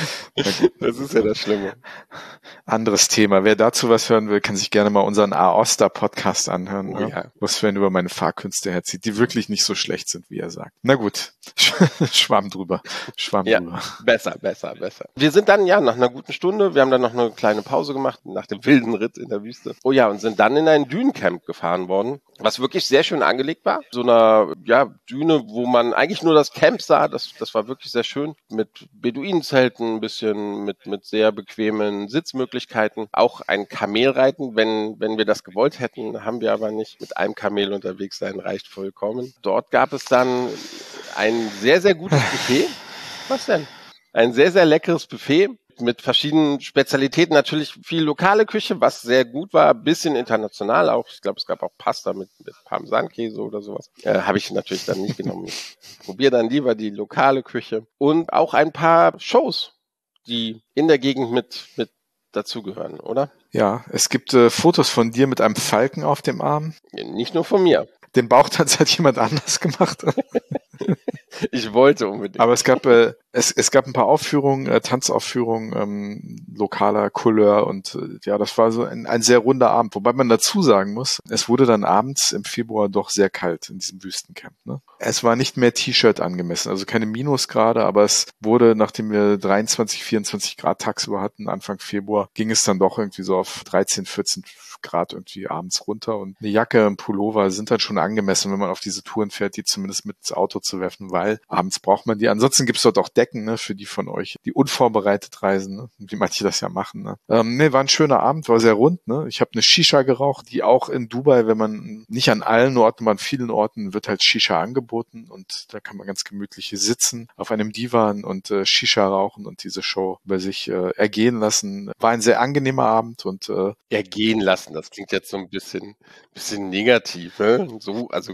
Das ist ja das Schlimme. Anderes Thema. Wer dazu was hören will, kann sich gerne mal unseren Aosta-Podcast anhören, Oh, ja. wo Sven über meine Fahrkünste herzieht, die wirklich nicht so schlecht sind, wie er sagt. Na gut, Schwamm drüber. Besser. Wir sind dann nach einer guten Stunde, wir haben dann noch eine kleine Pause gemacht, nach dem wilden Ritt in der Wüste. Oh ja, und sind dann in ein Dünencamp gefahren worden, was wirklich sehr schön angelegt war. So einer Düne, wo man eigentlich nur das Camp sah, das war wirklich sehr schön, mit Beduinenzelten, ein bisschen mit sehr bequemen Sitzmöglichkeiten. Auch ein Kamelreiten, wenn wir das gewollt hätten, haben wir aber nicht. Mit einem Kamel unterwegs sein reicht vollkommen. Dort gab es dann ein sehr, sehr gutes Buffet. Was denn? Ein sehr, sehr leckeres Buffet mit verschiedenen Spezialitäten. Natürlich viel lokale Küche, was sehr gut war, bisschen international auch. Ich glaube, es gab auch Pasta mit Parmesankäse oder sowas. Habe ich natürlich dann nicht genommen. Ich probiere dann lieber die lokale Küche. Und auch ein paar Shows, die in der Gegend mit dazugehören, oder? Ja, es gibt Fotos von dir mit einem Falken auf dem Arm. Nicht nur von mir. Den Bauchtanz hat jemand anders gemacht. Ich wollte unbedingt. Aber es gab ein paar Aufführungen, Tanzaufführungen lokaler Couleur und das war so ein sehr runder Abend. Wobei man dazu sagen muss, es wurde dann abends im Februar doch sehr kalt in diesem Wüstencamp. Ne? Es war nicht mehr T-Shirt angemessen, also keine Minusgrade, aber es wurde, nachdem wir 23, 24 Grad tagsüber hatten, Anfang Februar, ging es dann doch irgendwie so auf 13, 14 Grad irgendwie abends runter und eine Jacke, ein Pullover sind dann schon angemessen, wenn man auf diese Touren fährt, die zumindest mit ins Auto zu werfen, weil abends braucht man die. Ansonsten gibt's dort auch Decken, ne, für die von euch, die unvorbereitet reisen, ne, wie manche das ja machen. Ne. War ein schöner Abend, war sehr rund. Ne. Ich habe eine Shisha geraucht, die auch in Dubai, wenn man nicht an allen Orten, aber an vielen Orten wird halt Shisha angeboten und da kann man ganz gemütlich sitzen auf einem Divan und Shisha rauchen und diese Show über sich ergehen lassen. War ein sehr angenehmer Abend und ergehen lassen. Das klingt jetzt so ein bisschen negativ, ne? So, also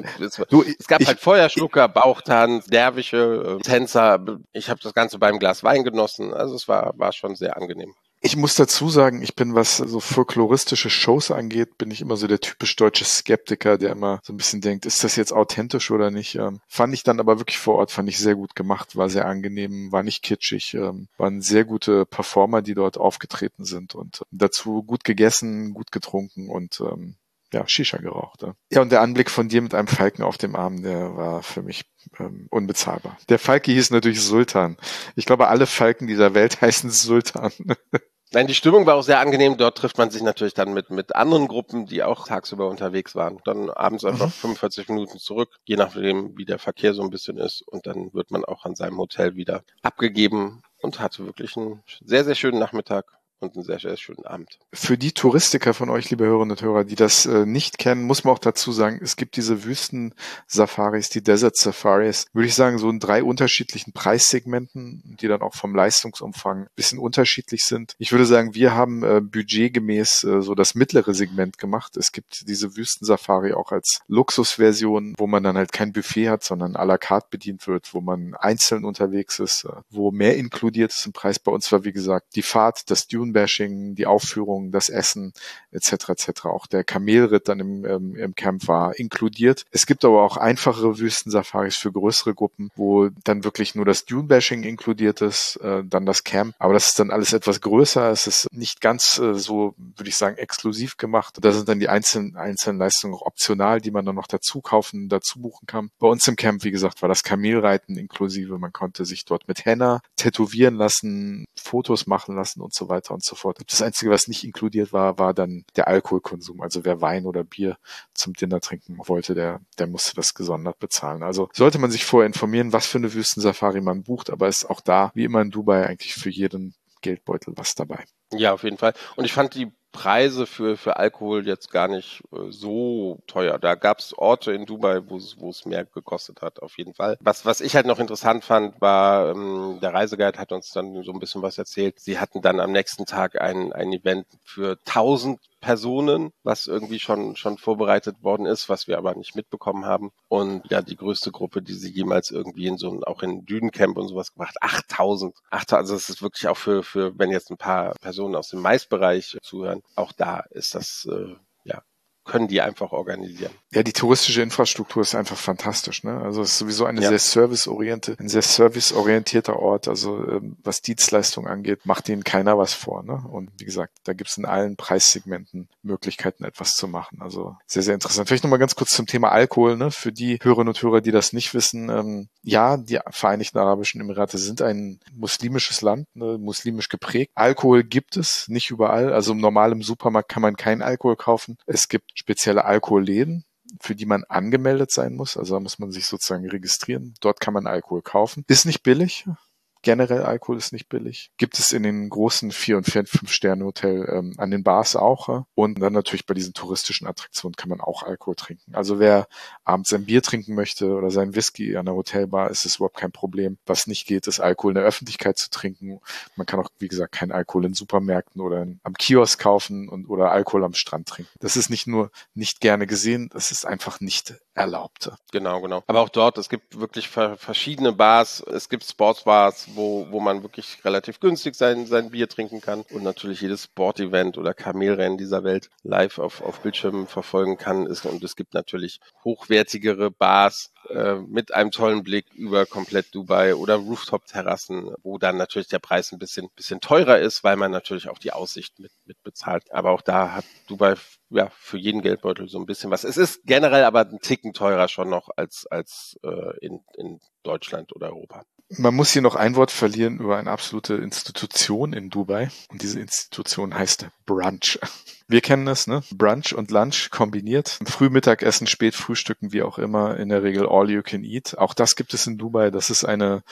es gab halt Feuerschlucker, Bauchtanz, Derwische, Tänzer. Ich habe das Ganze beim Glas Wein genossen. Also es war schon sehr angenehm. Ich muss dazu sagen, ich bin, was so folkloristische Shows angeht, bin ich immer so der typisch deutsche Skeptiker, der immer so ein bisschen denkt, ist das jetzt authentisch oder nicht? Fand ich dann aber wirklich vor Ort, fand ich sehr gut gemacht, war sehr angenehm, war nicht kitschig, waren sehr gute Performer, die dort aufgetreten sind und dazu gut gegessen, gut getrunken und Shisha geraucht. Ja, und der Anblick von dir mit einem Falken auf dem Arm, der war für mich unbezahlbar. Der Falke hieß natürlich Sultan. Ich glaube, alle Falken dieser Welt heißen Sultan. Nein, die Stimmung war auch sehr angenehm. Dort trifft man sich natürlich dann mit anderen Gruppen, die auch tagsüber unterwegs waren. Dann abends einfach 45 Minuten zurück, je nachdem, wie der Verkehr so ein bisschen ist. Und dann wird man auch an seinem Hotel wieder abgegeben und hatte wirklich einen sehr, sehr schönen Nachmittag und einen sehr, sehr schönen Abend. Für die Touristiker von euch, liebe Hörerinnen und Hörer, die das nicht kennen, muss man auch dazu sagen, es gibt diese Wüsten-Safaris, die Desert Safaris, würde ich sagen, so in 3 unterschiedlichen Preissegmenten, die dann auch vom Leistungsumfang ein bisschen unterschiedlich sind. Ich würde sagen, wir haben budgetgemäß so das mittlere Segment gemacht. Es gibt diese Wüsten-Safari auch als Luxusversion, wo man dann halt kein Buffet hat, sondern à la carte bedient wird, wo man einzeln unterwegs ist, wo mehr inkludiert ist im Preis. Bei uns war, wie gesagt, die Fahrt, das Dune-Bashing, die Aufführung, das Essen etc. etc. Auch der Kamelritt dann im Camp war inkludiert. Es gibt aber auch einfachere Wüstensafaris für größere Gruppen, wo dann wirklich nur das Dune-Bashing inkludiert ist, dann das Camp. Aber das ist dann alles etwas größer. Es ist nicht ganz so, würde ich sagen, exklusiv gemacht. Da sind dann die einzelnen Leistungen auch optional, die man dann noch dazu buchen kann. Bei uns im Camp, wie gesagt, war das Kamelreiten inklusive. Man konnte sich dort mit Henna tätowieren lassen, Fotos machen lassen und so weiter und so fort. Das Einzige, was nicht inkludiert war dann der Alkoholkonsum. Also wer Wein oder Bier zum Dinner trinken wollte, der musste das gesondert bezahlen. Also sollte man sich vorher informieren, was für eine Wüstensafari man bucht, aber ist auch da, wie immer in Dubai, eigentlich für jeden Geldbeutel was dabei. Ja, auf jeden Fall. Und ich fand die Preise für Alkohol jetzt gar nicht so teuer. Da gab es Orte in Dubai, wo es mehr gekostet hat, auf jeden Fall. Was ich halt noch interessant fand, war, der Reiseguide hat uns dann so ein bisschen was erzählt. Sie hatten dann am nächsten Tag ein Event für 1000 Personen, was irgendwie schon vorbereitet worden ist, was wir aber nicht mitbekommen haben. Und ja, die größte Gruppe, die sie jemals irgendwie auch in Dünencamp und sowas gemacht, 8000. Also es ist wirklich auch für wenn jetzt ein paar Personen aus dem Maisbereich zuhören, auch da ist das, können die einfach organisieren. Ja, die touristische Infrastruktur ist einfach fantastisch, ne? Also es ist sowieso ein sehr serviceorientierter Ort. Also was Dienstleistung angeht, macht ihnen keiner was vor, ne? Und wie gesagt, da gibt es in allen Preissegmenten Möglichkeiten, etwas zu machen. Also sehr, sehr interessant. Vielleicht nochmal ganz kurz zum Thema Alkohol, ne? Für die Hörerinnen und Hörer, die das nicht wissen, die Vereinigten Arabischen Emirate sind ein muslimisches Land, ne? Muslimisch geprägt. Alkohol gibt es nicht überall. Also im normalen Supermarkt kann man keinen Alkohol kaufen. Es gibt spezielle Alkoholläden, für die man angemeldet sein muss. Also da muss man sich sozusagen registrieren. Dort kann man Alkohol kaufen. Ist nicht billig. Generell Alkohol ist nicht billig. Gibt es in den großen 4- und 5-Sterne-Hotel an den Bars auch. Und dann natürlich bei diesen touristischen Attraktionen kann man auch Alkohol trinken. Also wer abends ein Bier trinken möchte oder seinen Whisky an der Hotelbar, ist es überhaupt kein Problem. Was nicht geht, ist Alkohol in der Öffentlichkeit zu trinken. Man kann auch, wie gesagt, keinen Alkohol in Supermärkten oder am Kiosk kaufen oder Alkohol am Strand trinken. Das ist nicht nur nicht gerne gesehen, das ist einfach nicht erlaubt. Genau. Aber auch dort, es gibt wirklich verschiedene Bars. Es gibt Sportsbars, wo man wirklich relativ günstig sein Bier trinken kann und natürlich jedes Sportevent oder Kamelrennen dieser Welt live auf Bildschirmen verfolgen kann. Und es gibt natürlich hochwertigere Bars mit einem tollen Blick über komplett Dubai oder Rooftop-Terrassen, wo dann natürlich der Preis ein bisschen teurer ist, weil man natürlich auch die Aussicht mit bezahlt. Aber auch da hat Dubai für jeden Geldbeutel so ein bisschen was. Es ist generell aber ein Ticken teurer schon noch als in Deutschland oder Europa. Man muss hier noch ein Wort verlieren über eine absolute Institution in Dubai. Und diese Institution heißt Brunch. Wir kennen das, ne? Brunch und Lunch kombiniert. Frühmittagessen, Spätfrühstücken, wie auch immer. In der Regel all you can eat. Auch das gibt es in Dubai. Das ist eine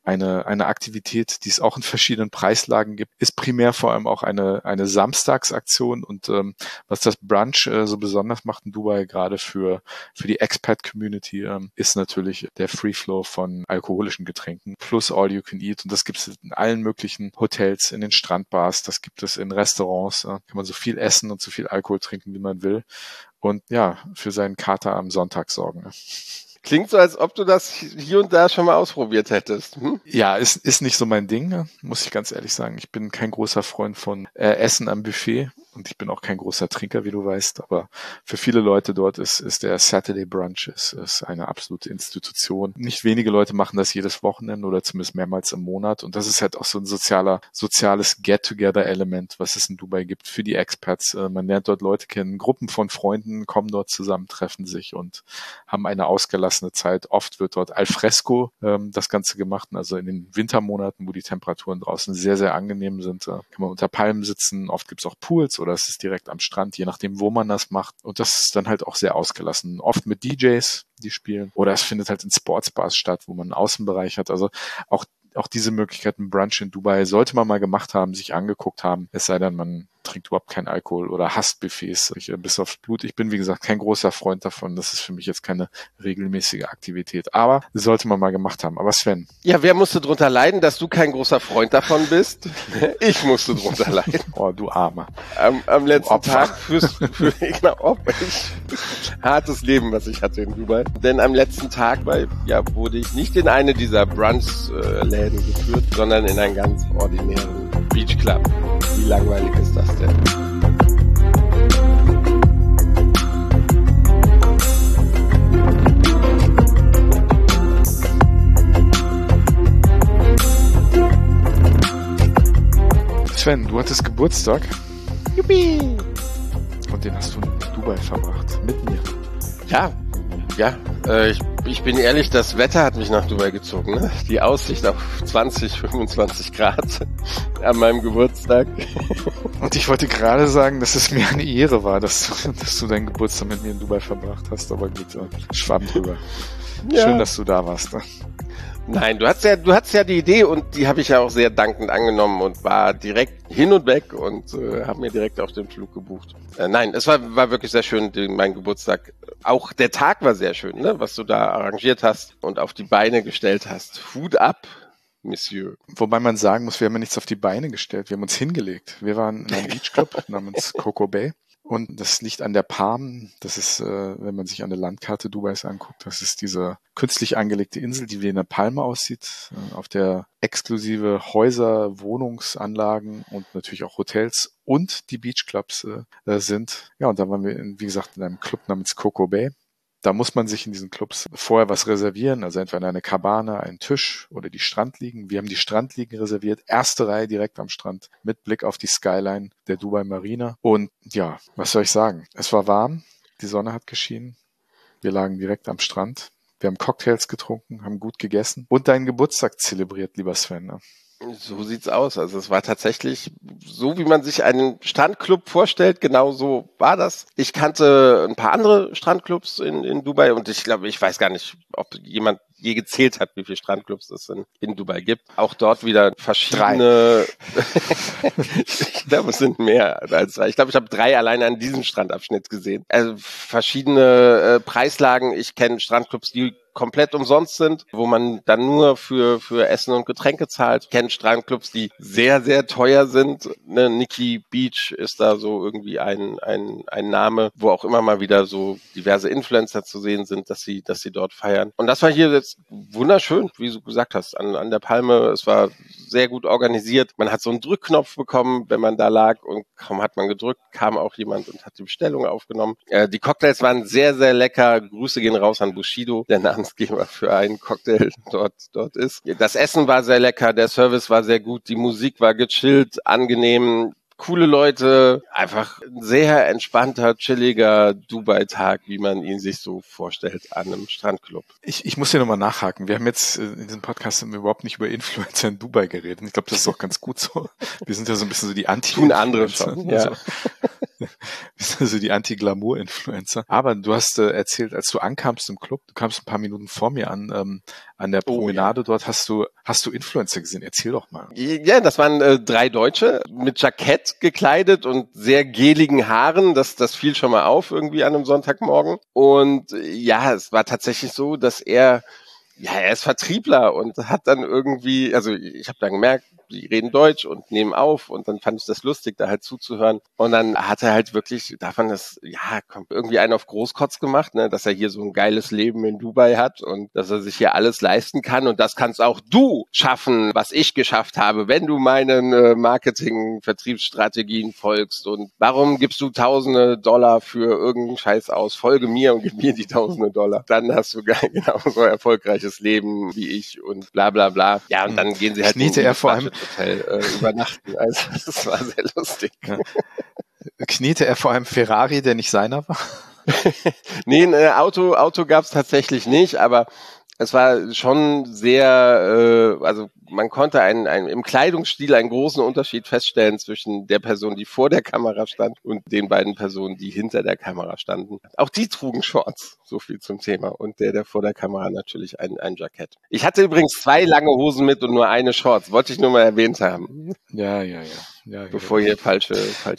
eine Aktivität, die es auch in verschiedenen Preislagen gibt, ist primär vor allem auch eine Samstagsaktion und was das Brunch so besonders macht in Dubai, gerade für die Expat-Community, ist natürlich der Free Flow von alkoholischen Getränken plus All You Can Eat und das gibt es in allen möglichen Hotels, in den Strandbars, das gibt es in Restaurants, kann man so viel essen und so viel Alkohol trinken, wie man will und ja, für seinen Kater am Sonntag sorgen. Klingt so, als ob du das hier und da schon mal ausprobiert hättest. Ja, ist nicht so mein Ding, muss ich ganz ehrlich sagen. Ich bin kein großer Freund von Essen am Buffet und ich bin auch kein großer Trinker, wie du weißt. Aber für viele Leute dort ist der Saturday Brunch ist eine absolute Institution. Nicht wenige Leute machen das jedes Wochenende oder zumindest mehrmals im Monat. Und das ist halt auch so ein soziales Get-Together-Element, was es in Dubai gibt für die Expats. Man lernt dort Leute kennen, Gruppen von Freunden kommen dort zusammen, treffen sich und haben eine ausgelassene Zeit. Oft wird dort al fresco das Ganze gemacht. Also in den Wintermonaten, wo die Temperaturen draußen sehr, sehr angenehm sind, kann man unter Palmen sitzen. Oft gibt's auch Pools oder es ist direkt am Strand, je nachdem, wo man das macht. Und das ist dann halt auch sehr ausgelassen. Oft mit DJs, die spielen. Oder es findet halt in Sportsbars statt, wo man einen Außenbereich hat. Also auch diese Möglichkeiten, Brunch in Dubai, sollte man mal gemacht haben, sich angeguckt haben. Es sei denn, man trinkt überhaupt keinen Alkohol oder hasst Buffets bis aufs Blut. Ich bin, wie gesagt, kein großer Freund davon. Das ist für mich jetzt keine regelmäßige Aktivität. Aber das sollte man mal gemacht haben. Aber Sven. Ja, wer musste drunter leiden, dass du kein großer Freund davon bist? Ich musste drunter leiden. Oh, du Armer. Am letzten Tag hartes Leben, was ich hatte in Dubai. Denn am letzten Tag wurde ich nicht in eine dieser Brunch-Läden geführt, sondern in einen ganz ordinären Beach Club. Wie langweilig ist das denn? Sven, du hattest Geburtstag. Juppie! Und den hast du in Dubai verbracht. Mit mir. Ja. Ich bin ehrlich, das Wetter hat mich nach Dubai gezogen. Ne? Die Aussicht auf 20, 25 Grad an meinem Geburtstag. Und ich wollte gerade sagen, dass es mir eine Ehre war, dass du deinen Geburtstag mit mir in Dubai verbracht hast. Aber gut, schwamm drüber. Ja. Schön, dass du da warst. Ne? Nein, du hattest ja die Idee und die habe ich ja auch sehr dankend angenommen und war direkt hin und weg und habe mir direkt auch den Flug gebucht. Nein, es war wirklich sehr schön, mein Geburtstag. Auch der Tag war sehr schön, ne, was du da arrangiert hast und auf die Beine gestellt hast. Hut ab, Monsieur. Wobei man sagen muss, wir haben ja nichts auf die Beine gestellt, wir haben uns hingelegt. Wir waren in einem Beachclub namens Coco Bay. Und das liegt an der Palm. Das ist, wenn man sich eine Landkarte Dubais anguckt, das ist diese künstlich angelegte Insel, die wie eine Palme aussieht, auf der exklusive Häuser, Wohnungsanlagen und natürlich auch Hotels und die Beachclubs sind. Ja, und da waren wir, wie gesagt, in einem Club namens Coco Bay. Da muss man sich in diesen Clubs vorher was reservieren, also entweder eine Cabana, einen Tisch oder die Strandliegen. Wir haben die Strandliegen reserviert, erste Reihe direkt am Strand mit Blick auf die Skyline der Dubai Marina. Und ja, was soll ich sagen? Es war warm, die Sonne hat geschienen, wir lagen direkt am Strand, wir haben Cocktails getrunken, haben gut gegessen und deinen Geburtstag zelebriert, lieber Sven. Ne? So sieht's aus. Also es war tatsächlich so, wie man sich einen Strandclub vorstellt. Genau so war das. Ich kannte ein paar andere Strandclubs in Dubai und ich glaube, ich weiß gar nicht, ob jemand je gezählt hat, wie viele Strandclubs es in Dubai gibt. Auch dort wieder verschiedene. Ich glaube, es sind mehr als 3. Ich glaube, ich habe 3 alleine an diesem Strandabschnitt gesehen. Also verschiedene Preislagen. Ich kenne Strandclubs, die komplett umsonst sind, wo man dann nur für Essen und Getränke zahlt. Ich kenne Strandclubs, die sehr, sehr teuer sind. Ne, Nikki Beach ist da so irgendwie ein Name, wo auch immer mal wieder so diverse Influencer zu sehen sind, dass sie dort feiern. Und das war hier jetzt wunderschön, wie du gesagt hast, an der Palme. Es war sehr gut organisiert. Man hat so einen Drückknopf bekommen, wenn man da lag und kaum hat man gedrückt, kam auch jemand und hat die Bestellung aufgenommen. Die Cocktails waren sehr, sehr lecker. Grüße gehen raus an Bushido, der Namensgeber für einen Cocktail dort ist. Das Essen war sehr lecker, der Service war sehr gut, die Musik war gechillt, angenehm. Coole Leute, einfach ein sehr entspannter, chilliger Dubai-Tag, wie man ihn sich so vorstellt an einem Strandclub. Ich muss hier nochmal nachhaken. Wir haben jetzt in diesem Podcast überhaupt nicht über Influencer in Dubai geredet. Ich glaube, das ist auch ganz gut so. Wir sind ja so ein bisschen so die Anti-Influencer. Tun andere schon, ja. Also die Anti-Glamour-Influencer. Aber du hast erzählt, als du ankamst im Club, du kamst ein paar Minuten vor mir an der Promenade, dort hast du Influencer gesehen. Erzähl doch mal. Ja, das waren 3 Deutsche mit Jackett gekleidet und sehr geligen Haaren. Das fiel schon mal auf irgendwie an einem Sonntagmorgen. Und ja, es war tatsächlich so, dass er ist Vertriebler und hat dann irgendwie, also ich habe dann gemerkt, die reden Deutsch und nehmen auf und dann fand ich das lustig, da halt zuzuhören. Und dann hat er halt wirklich davon irgendwie einen auf Großkotz gemacht, ne, dass er hier so ein geiles Leben in Dubai hat und dass er sich hier alles leisten kann und das kannst auch du schaffen, was ich geschafft habe, wenn du meinen Marketing-Vertriebsstrategien folgst und warum gibst du Tausende Dollar für irgendeinen Scheiß aus, folge mir und gib mir die Tausende Dollar. Dann hast du genauso erfolgreiches Leben wie ich und bla bla bla. Ja, und dann gehen sie halt Kniete er vor allem Hotel übernachten. Also das war sehr lustig. Ja. Kniete er vor einem Ferrari, der nicht seiner war? Nee, ein Auto gab es tatsächlich nicht, aber es war schon sehr, also man konnte im Kleidungsstil einen großen Unterschied feststellen zwischen der Person, die vor der Kamera stand und den beiden Personen, die hinter der Kamera standen. Auch die trugen Shorts, so viel zum Thema. Und der vor der Kamera natürlich ein Jackett. Ich hatte übrigens 2 lange Hosen mit und nur eine Shorts. Wollte ich nur mal erwähnt haben. Ja. Bevor hier falsche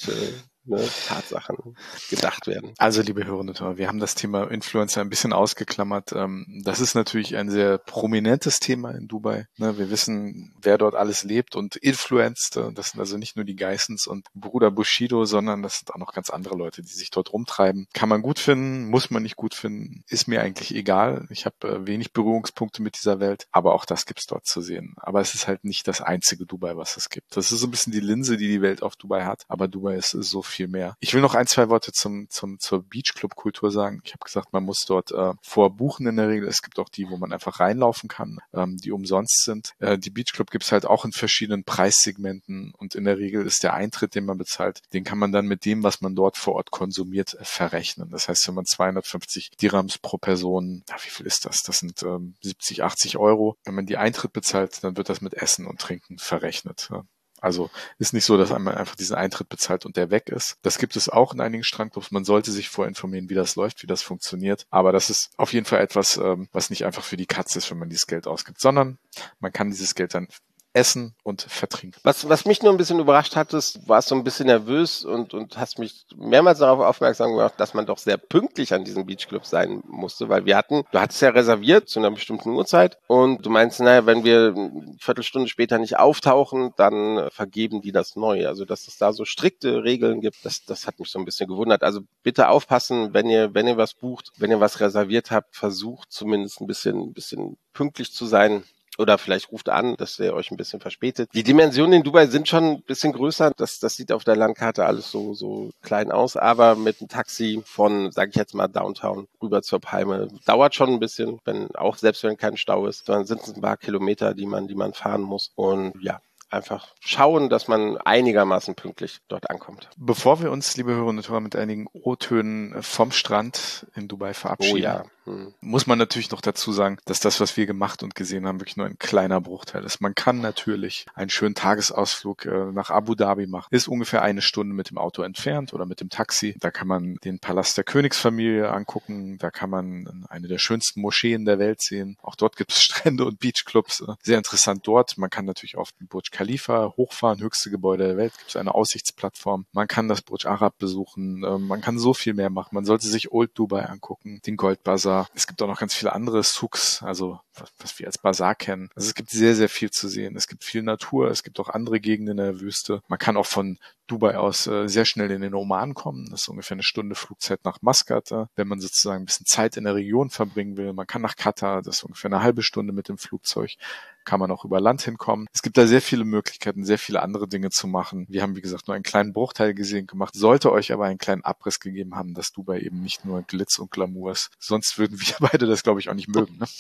Tatsachen gedacht werden. Also, liebe Hörerinnen und Hörer, wir haben das Thema Influencer ein bisschen ausgeklammert. Das ist natürlich ein sehr prominentes Thema in Dubai. Wir wissen, wer dort alles lebt und influenzt. Das sind also nicht nur die Geissens und Bruder Bushido, sondern das sind auch noch ganz andere Leute, die sich dort rumtreiben. Kann man gut finden, muss man nicht gut finden, ist mir eigentlich egal. Ich habe wenig Berührungspunkte mit dieser Welt, aber auch das gibt's dort zu sehen. Aber es ist halt nicht das einzige Dubai, was es gibt. Das ist so ein bisschen die Linse, die Welt auf Dubai hat, aber Dubai ist so viel mehr. Ich will noch 1-2 Worte zur Beachclub-Kultur sagen. Ich habe gesagt, man muss dort vorbuchen in der Regel. Es gibt auch die, wo man einfach reinlaufen kann, die umsonst sind. Die Beachclub gibt's halt auch in verschiedenen Preissegmenten und in der Regel ist der Eintritt, den man bezahlt, den kann man dann mit dem, was man dort vor Ort konsumiert, verrechnen. Das heißt, wenn man 250 Dirhams pro Person, wie viel ist das? Das sind 70, 80 Euro. Wenn man die Eintritt bezahlt, dann wird das mit Essen und Trinken verrechnet. Also ist nicht so, dass man einfach diesen Eintritt bezahlt und der weg ist. Das gibt es auch in einigen Strandclubs. Man sollte sich vorinformieren, wie das läuft, wie das funktioniert. Aber das ist auf jeden Fall etwas, was nicht einfach für die Katze ist, wenn man dieses Geld ausgibt, sondern man kann dieses Geld dann essen und vertrinken. Was mich nur ein bisschen überrascht hat, ist, warst so ein bisschen nervös und hast mich mehrmals darauf aufmerksam gemacht, dass man doch sehr pünktlich an diesem Beachclub sein musste, weil du hattest ja reserviert zu einer bestimmten Uhrzeit und du meinst, wenn wir eine Viertelstunde später nicht auftauchen, dann vergeben die das neu. Also, dass es da so strikte Regeln gibt, das hat mich so ein bisschen gewundert. Also bitte aufpassen, wenn ihr was bucht, wenn ihr was reserviert habt, versucht zumindest ein bisschen pünktlich zu sein. Oder vielleicht ruft an, dass ihr euch ein bisschen verspätet. Die Dimensionen in Dubai sind schon ein bisschen größer. Das sieht auf der Landkarte alles so klein aus. Aber mit einem Taxi von, sage ich jetzt mal, Downtown rüber zur Palme dauert schon ein bisschen, selbst wenn kein Stau ist. Dann sind es ein paar Kilometer, die man fahren muss. Und ja, einfach schauen, dass man einigermaßen pünktlich dort ankommt. Bevor wir uns, liebe Hörerinnen und Hörer, mit einigen O-Tönen vom Strand in Dubai verabschieden, muss man natürlich noch dazu sagen, dass das, was wir gemacht und gesehen haben, wirklich nur ein kleiner Bruchteil ist. Man kann natürlich einen schönen Tagesausflug nach Abu Dhabi machen. Ist ungefähr 1 Stunde mit dem Auto entfernt oder mit dem Taxi. Da kann man den Palast der Königsfamilie angucken. Da kann man eine der schönsten Moscheen der Welt sehen. Auch dort gibt es Strände und Beachclubs. Sehr interessant dort. Man kann natürlich auf den Burj Khalifa hochfahren, höchste Gebäude der Welt. Gibt es eine Aussichtsplattform. Man kann das Burj Arab besuchen. Man kann so viel mehr machen. Man sollte sich Old Dubai angucken, den Goldbazar. Es gibt auch noch ganz viele andere Souks, also was wir als Bazar kennen. Also es gibt sehr, sehr viel zu sehen. Es gibt viel Natur, es gibt auch andere Gegenden in der Wüste. Man kann auch von Dubai aus sehr schnell in den Oman kommen. Das ist ungefähr 1 Stunde Flugzeit nach Maskat, wenn man sozusagen ein bisschen Zeit in der Region verbringen will. Man kann nach Katar, das ist ungefähr 1/2 Stunde mit dem Flugzeug. Kann man auch über Land hinkommen. Es gibt da sehr viele Möglichkeiten, sehr viele andere Dinge zu machen. Wir haben, wie gesagt, nur einen kleinen Bruchteil gemacht, sollte euch aber einen kleinen Abriss gegeben haben, dass Dubai eben nicht nur Glitz und Glamour ist. Sonst würden wir beide das, glaube ich, auch nicht mögen. Ne?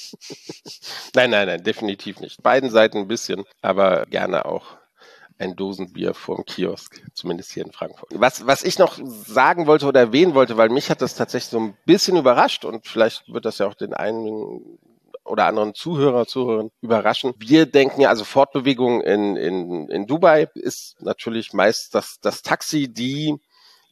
Nein, definitiv nicht. Beiden Seiten ein bisschen, aber gerne auch ein Dosenbier vorm Kiosk, zumindest hier in Frankfurt. Was ich noch sagen wollte oder erwähnen wollte, weil mich hat das tatsächlich so ein bisschen überrascht und vielleicht wird das ja auch den einen oder anderen Zuhörern überraschen. Wir denken ja, also Fortbewegung in Dubai ist natürlich meist das Taxi, die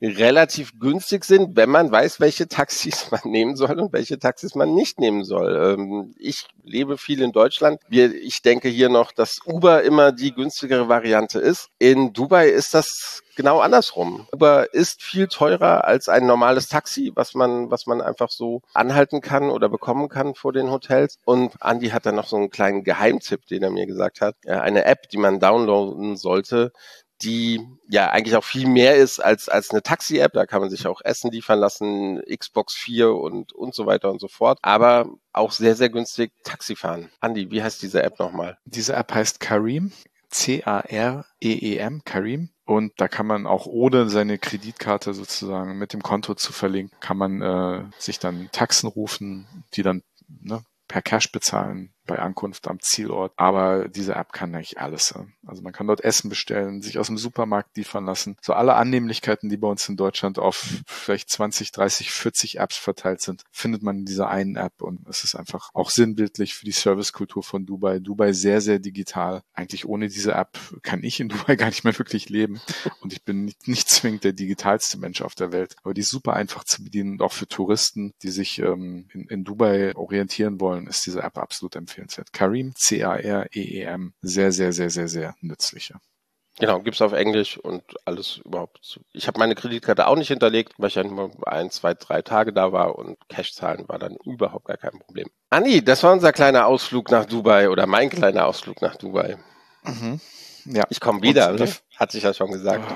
relativ günstig sind, wenn man weiß, welche Taxis man nehmen soll und welche Taxis man nicht nehmen soll. Ich lebe viel in Deutschland. Ich denke hier noch, dass Uber immer die günstigere Variante ist. In Dubai ist das genau andersrum. Uber ist viel teurer als ein normales Taxi, was man einfach so anhalten kann oder bekommen kann vor den Hotels. Und Andi hat dann noch so einen kleinen Geheimtipp, den er mir gesagt hat. Eine App, die man downloaden sollte, die ja eigentlich auch viel mehr ist als eine Taxi-App. Da kann man sich auch Essen liefern lassen, Xbox 4 und so weiter und so fort. Aber auch sehr, sehr günstig Taxi fahren. Andi, wie heißt diese App nochmal? Diese App heißt Careem. Careem, Careem. Und da kann man auch ohne seine Kreditkarte sozusagen mit dem Konto zu verlinken, kann man sich dann Taxen rufen, die dann per Cash bezahlen bei Ankunft am Zielort. Aber diese App kann eigentlich alles. Also man kann dort Essen bestellen, sich aus dem Supermarkt liefern lassen. So alle Annehmlichkeiten, die bei uns in Deutschland auf vielleicht 20, 30, 40 Apps verteilt sind, findet man in dieser einen App. Und es ist einfach auch sinnbildlich für die Servicekultur von Dubai. Dubai sehr, sehr digital. Eigentlich ohne diese App kann ich in Dubai gar nicht mehr wirklich leben. Und ich bin nicht zwingend der digitalste Mensch auf der Welt. Aber die ist super einfach zu bedienen. Und auch für Touristen, die sich in Dubai orientieren wollen, ist diese App absolut empfehlenswert. Careem, Careem, sehr, sehr, sehr, sehr, sehr nützlicher. Genau, gibt's auf Englisch und alles überhaupt. Ich habe meine Kreditkarte auch nicht hinterlegt, weil ich ja nur 1, 2, 3 Tage da war und Cash-Zahlen war dann überhaupt gar kein Problem. Andi, das war unser kleiner Ausflug nach Dubai oder mein kleiner Ausflug nach Dubai. Mhm. Ja. Ich komme wieder, ne? Hat sich ja schon gesagt.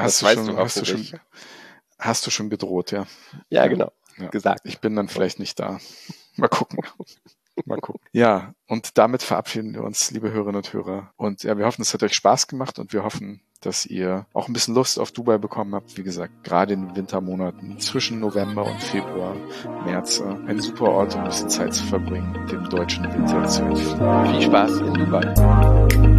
Hast du schon gedroht, ja. Ja, genau. Ja. Gesagt. Ich bin dann vielleicht nicht da. Mal gucken. Mal gucken. Ja, und damit verabschieden wir uns, liebe Hörerinnen und Hörer. Und ja, wir hoffen, es hat euch Spaß gemacht und wir hoffen, dass ihr auch ein bisschen Lust auf Dubai bekommen habt. Wie gesagt, gerade in den Wintermonaten zwischen November und Februar, März, ein super Ort, um ein bisschen Zeit zu verbringen, dem deutschen Winter zu entfliehen. Viel Spaß in Dubai.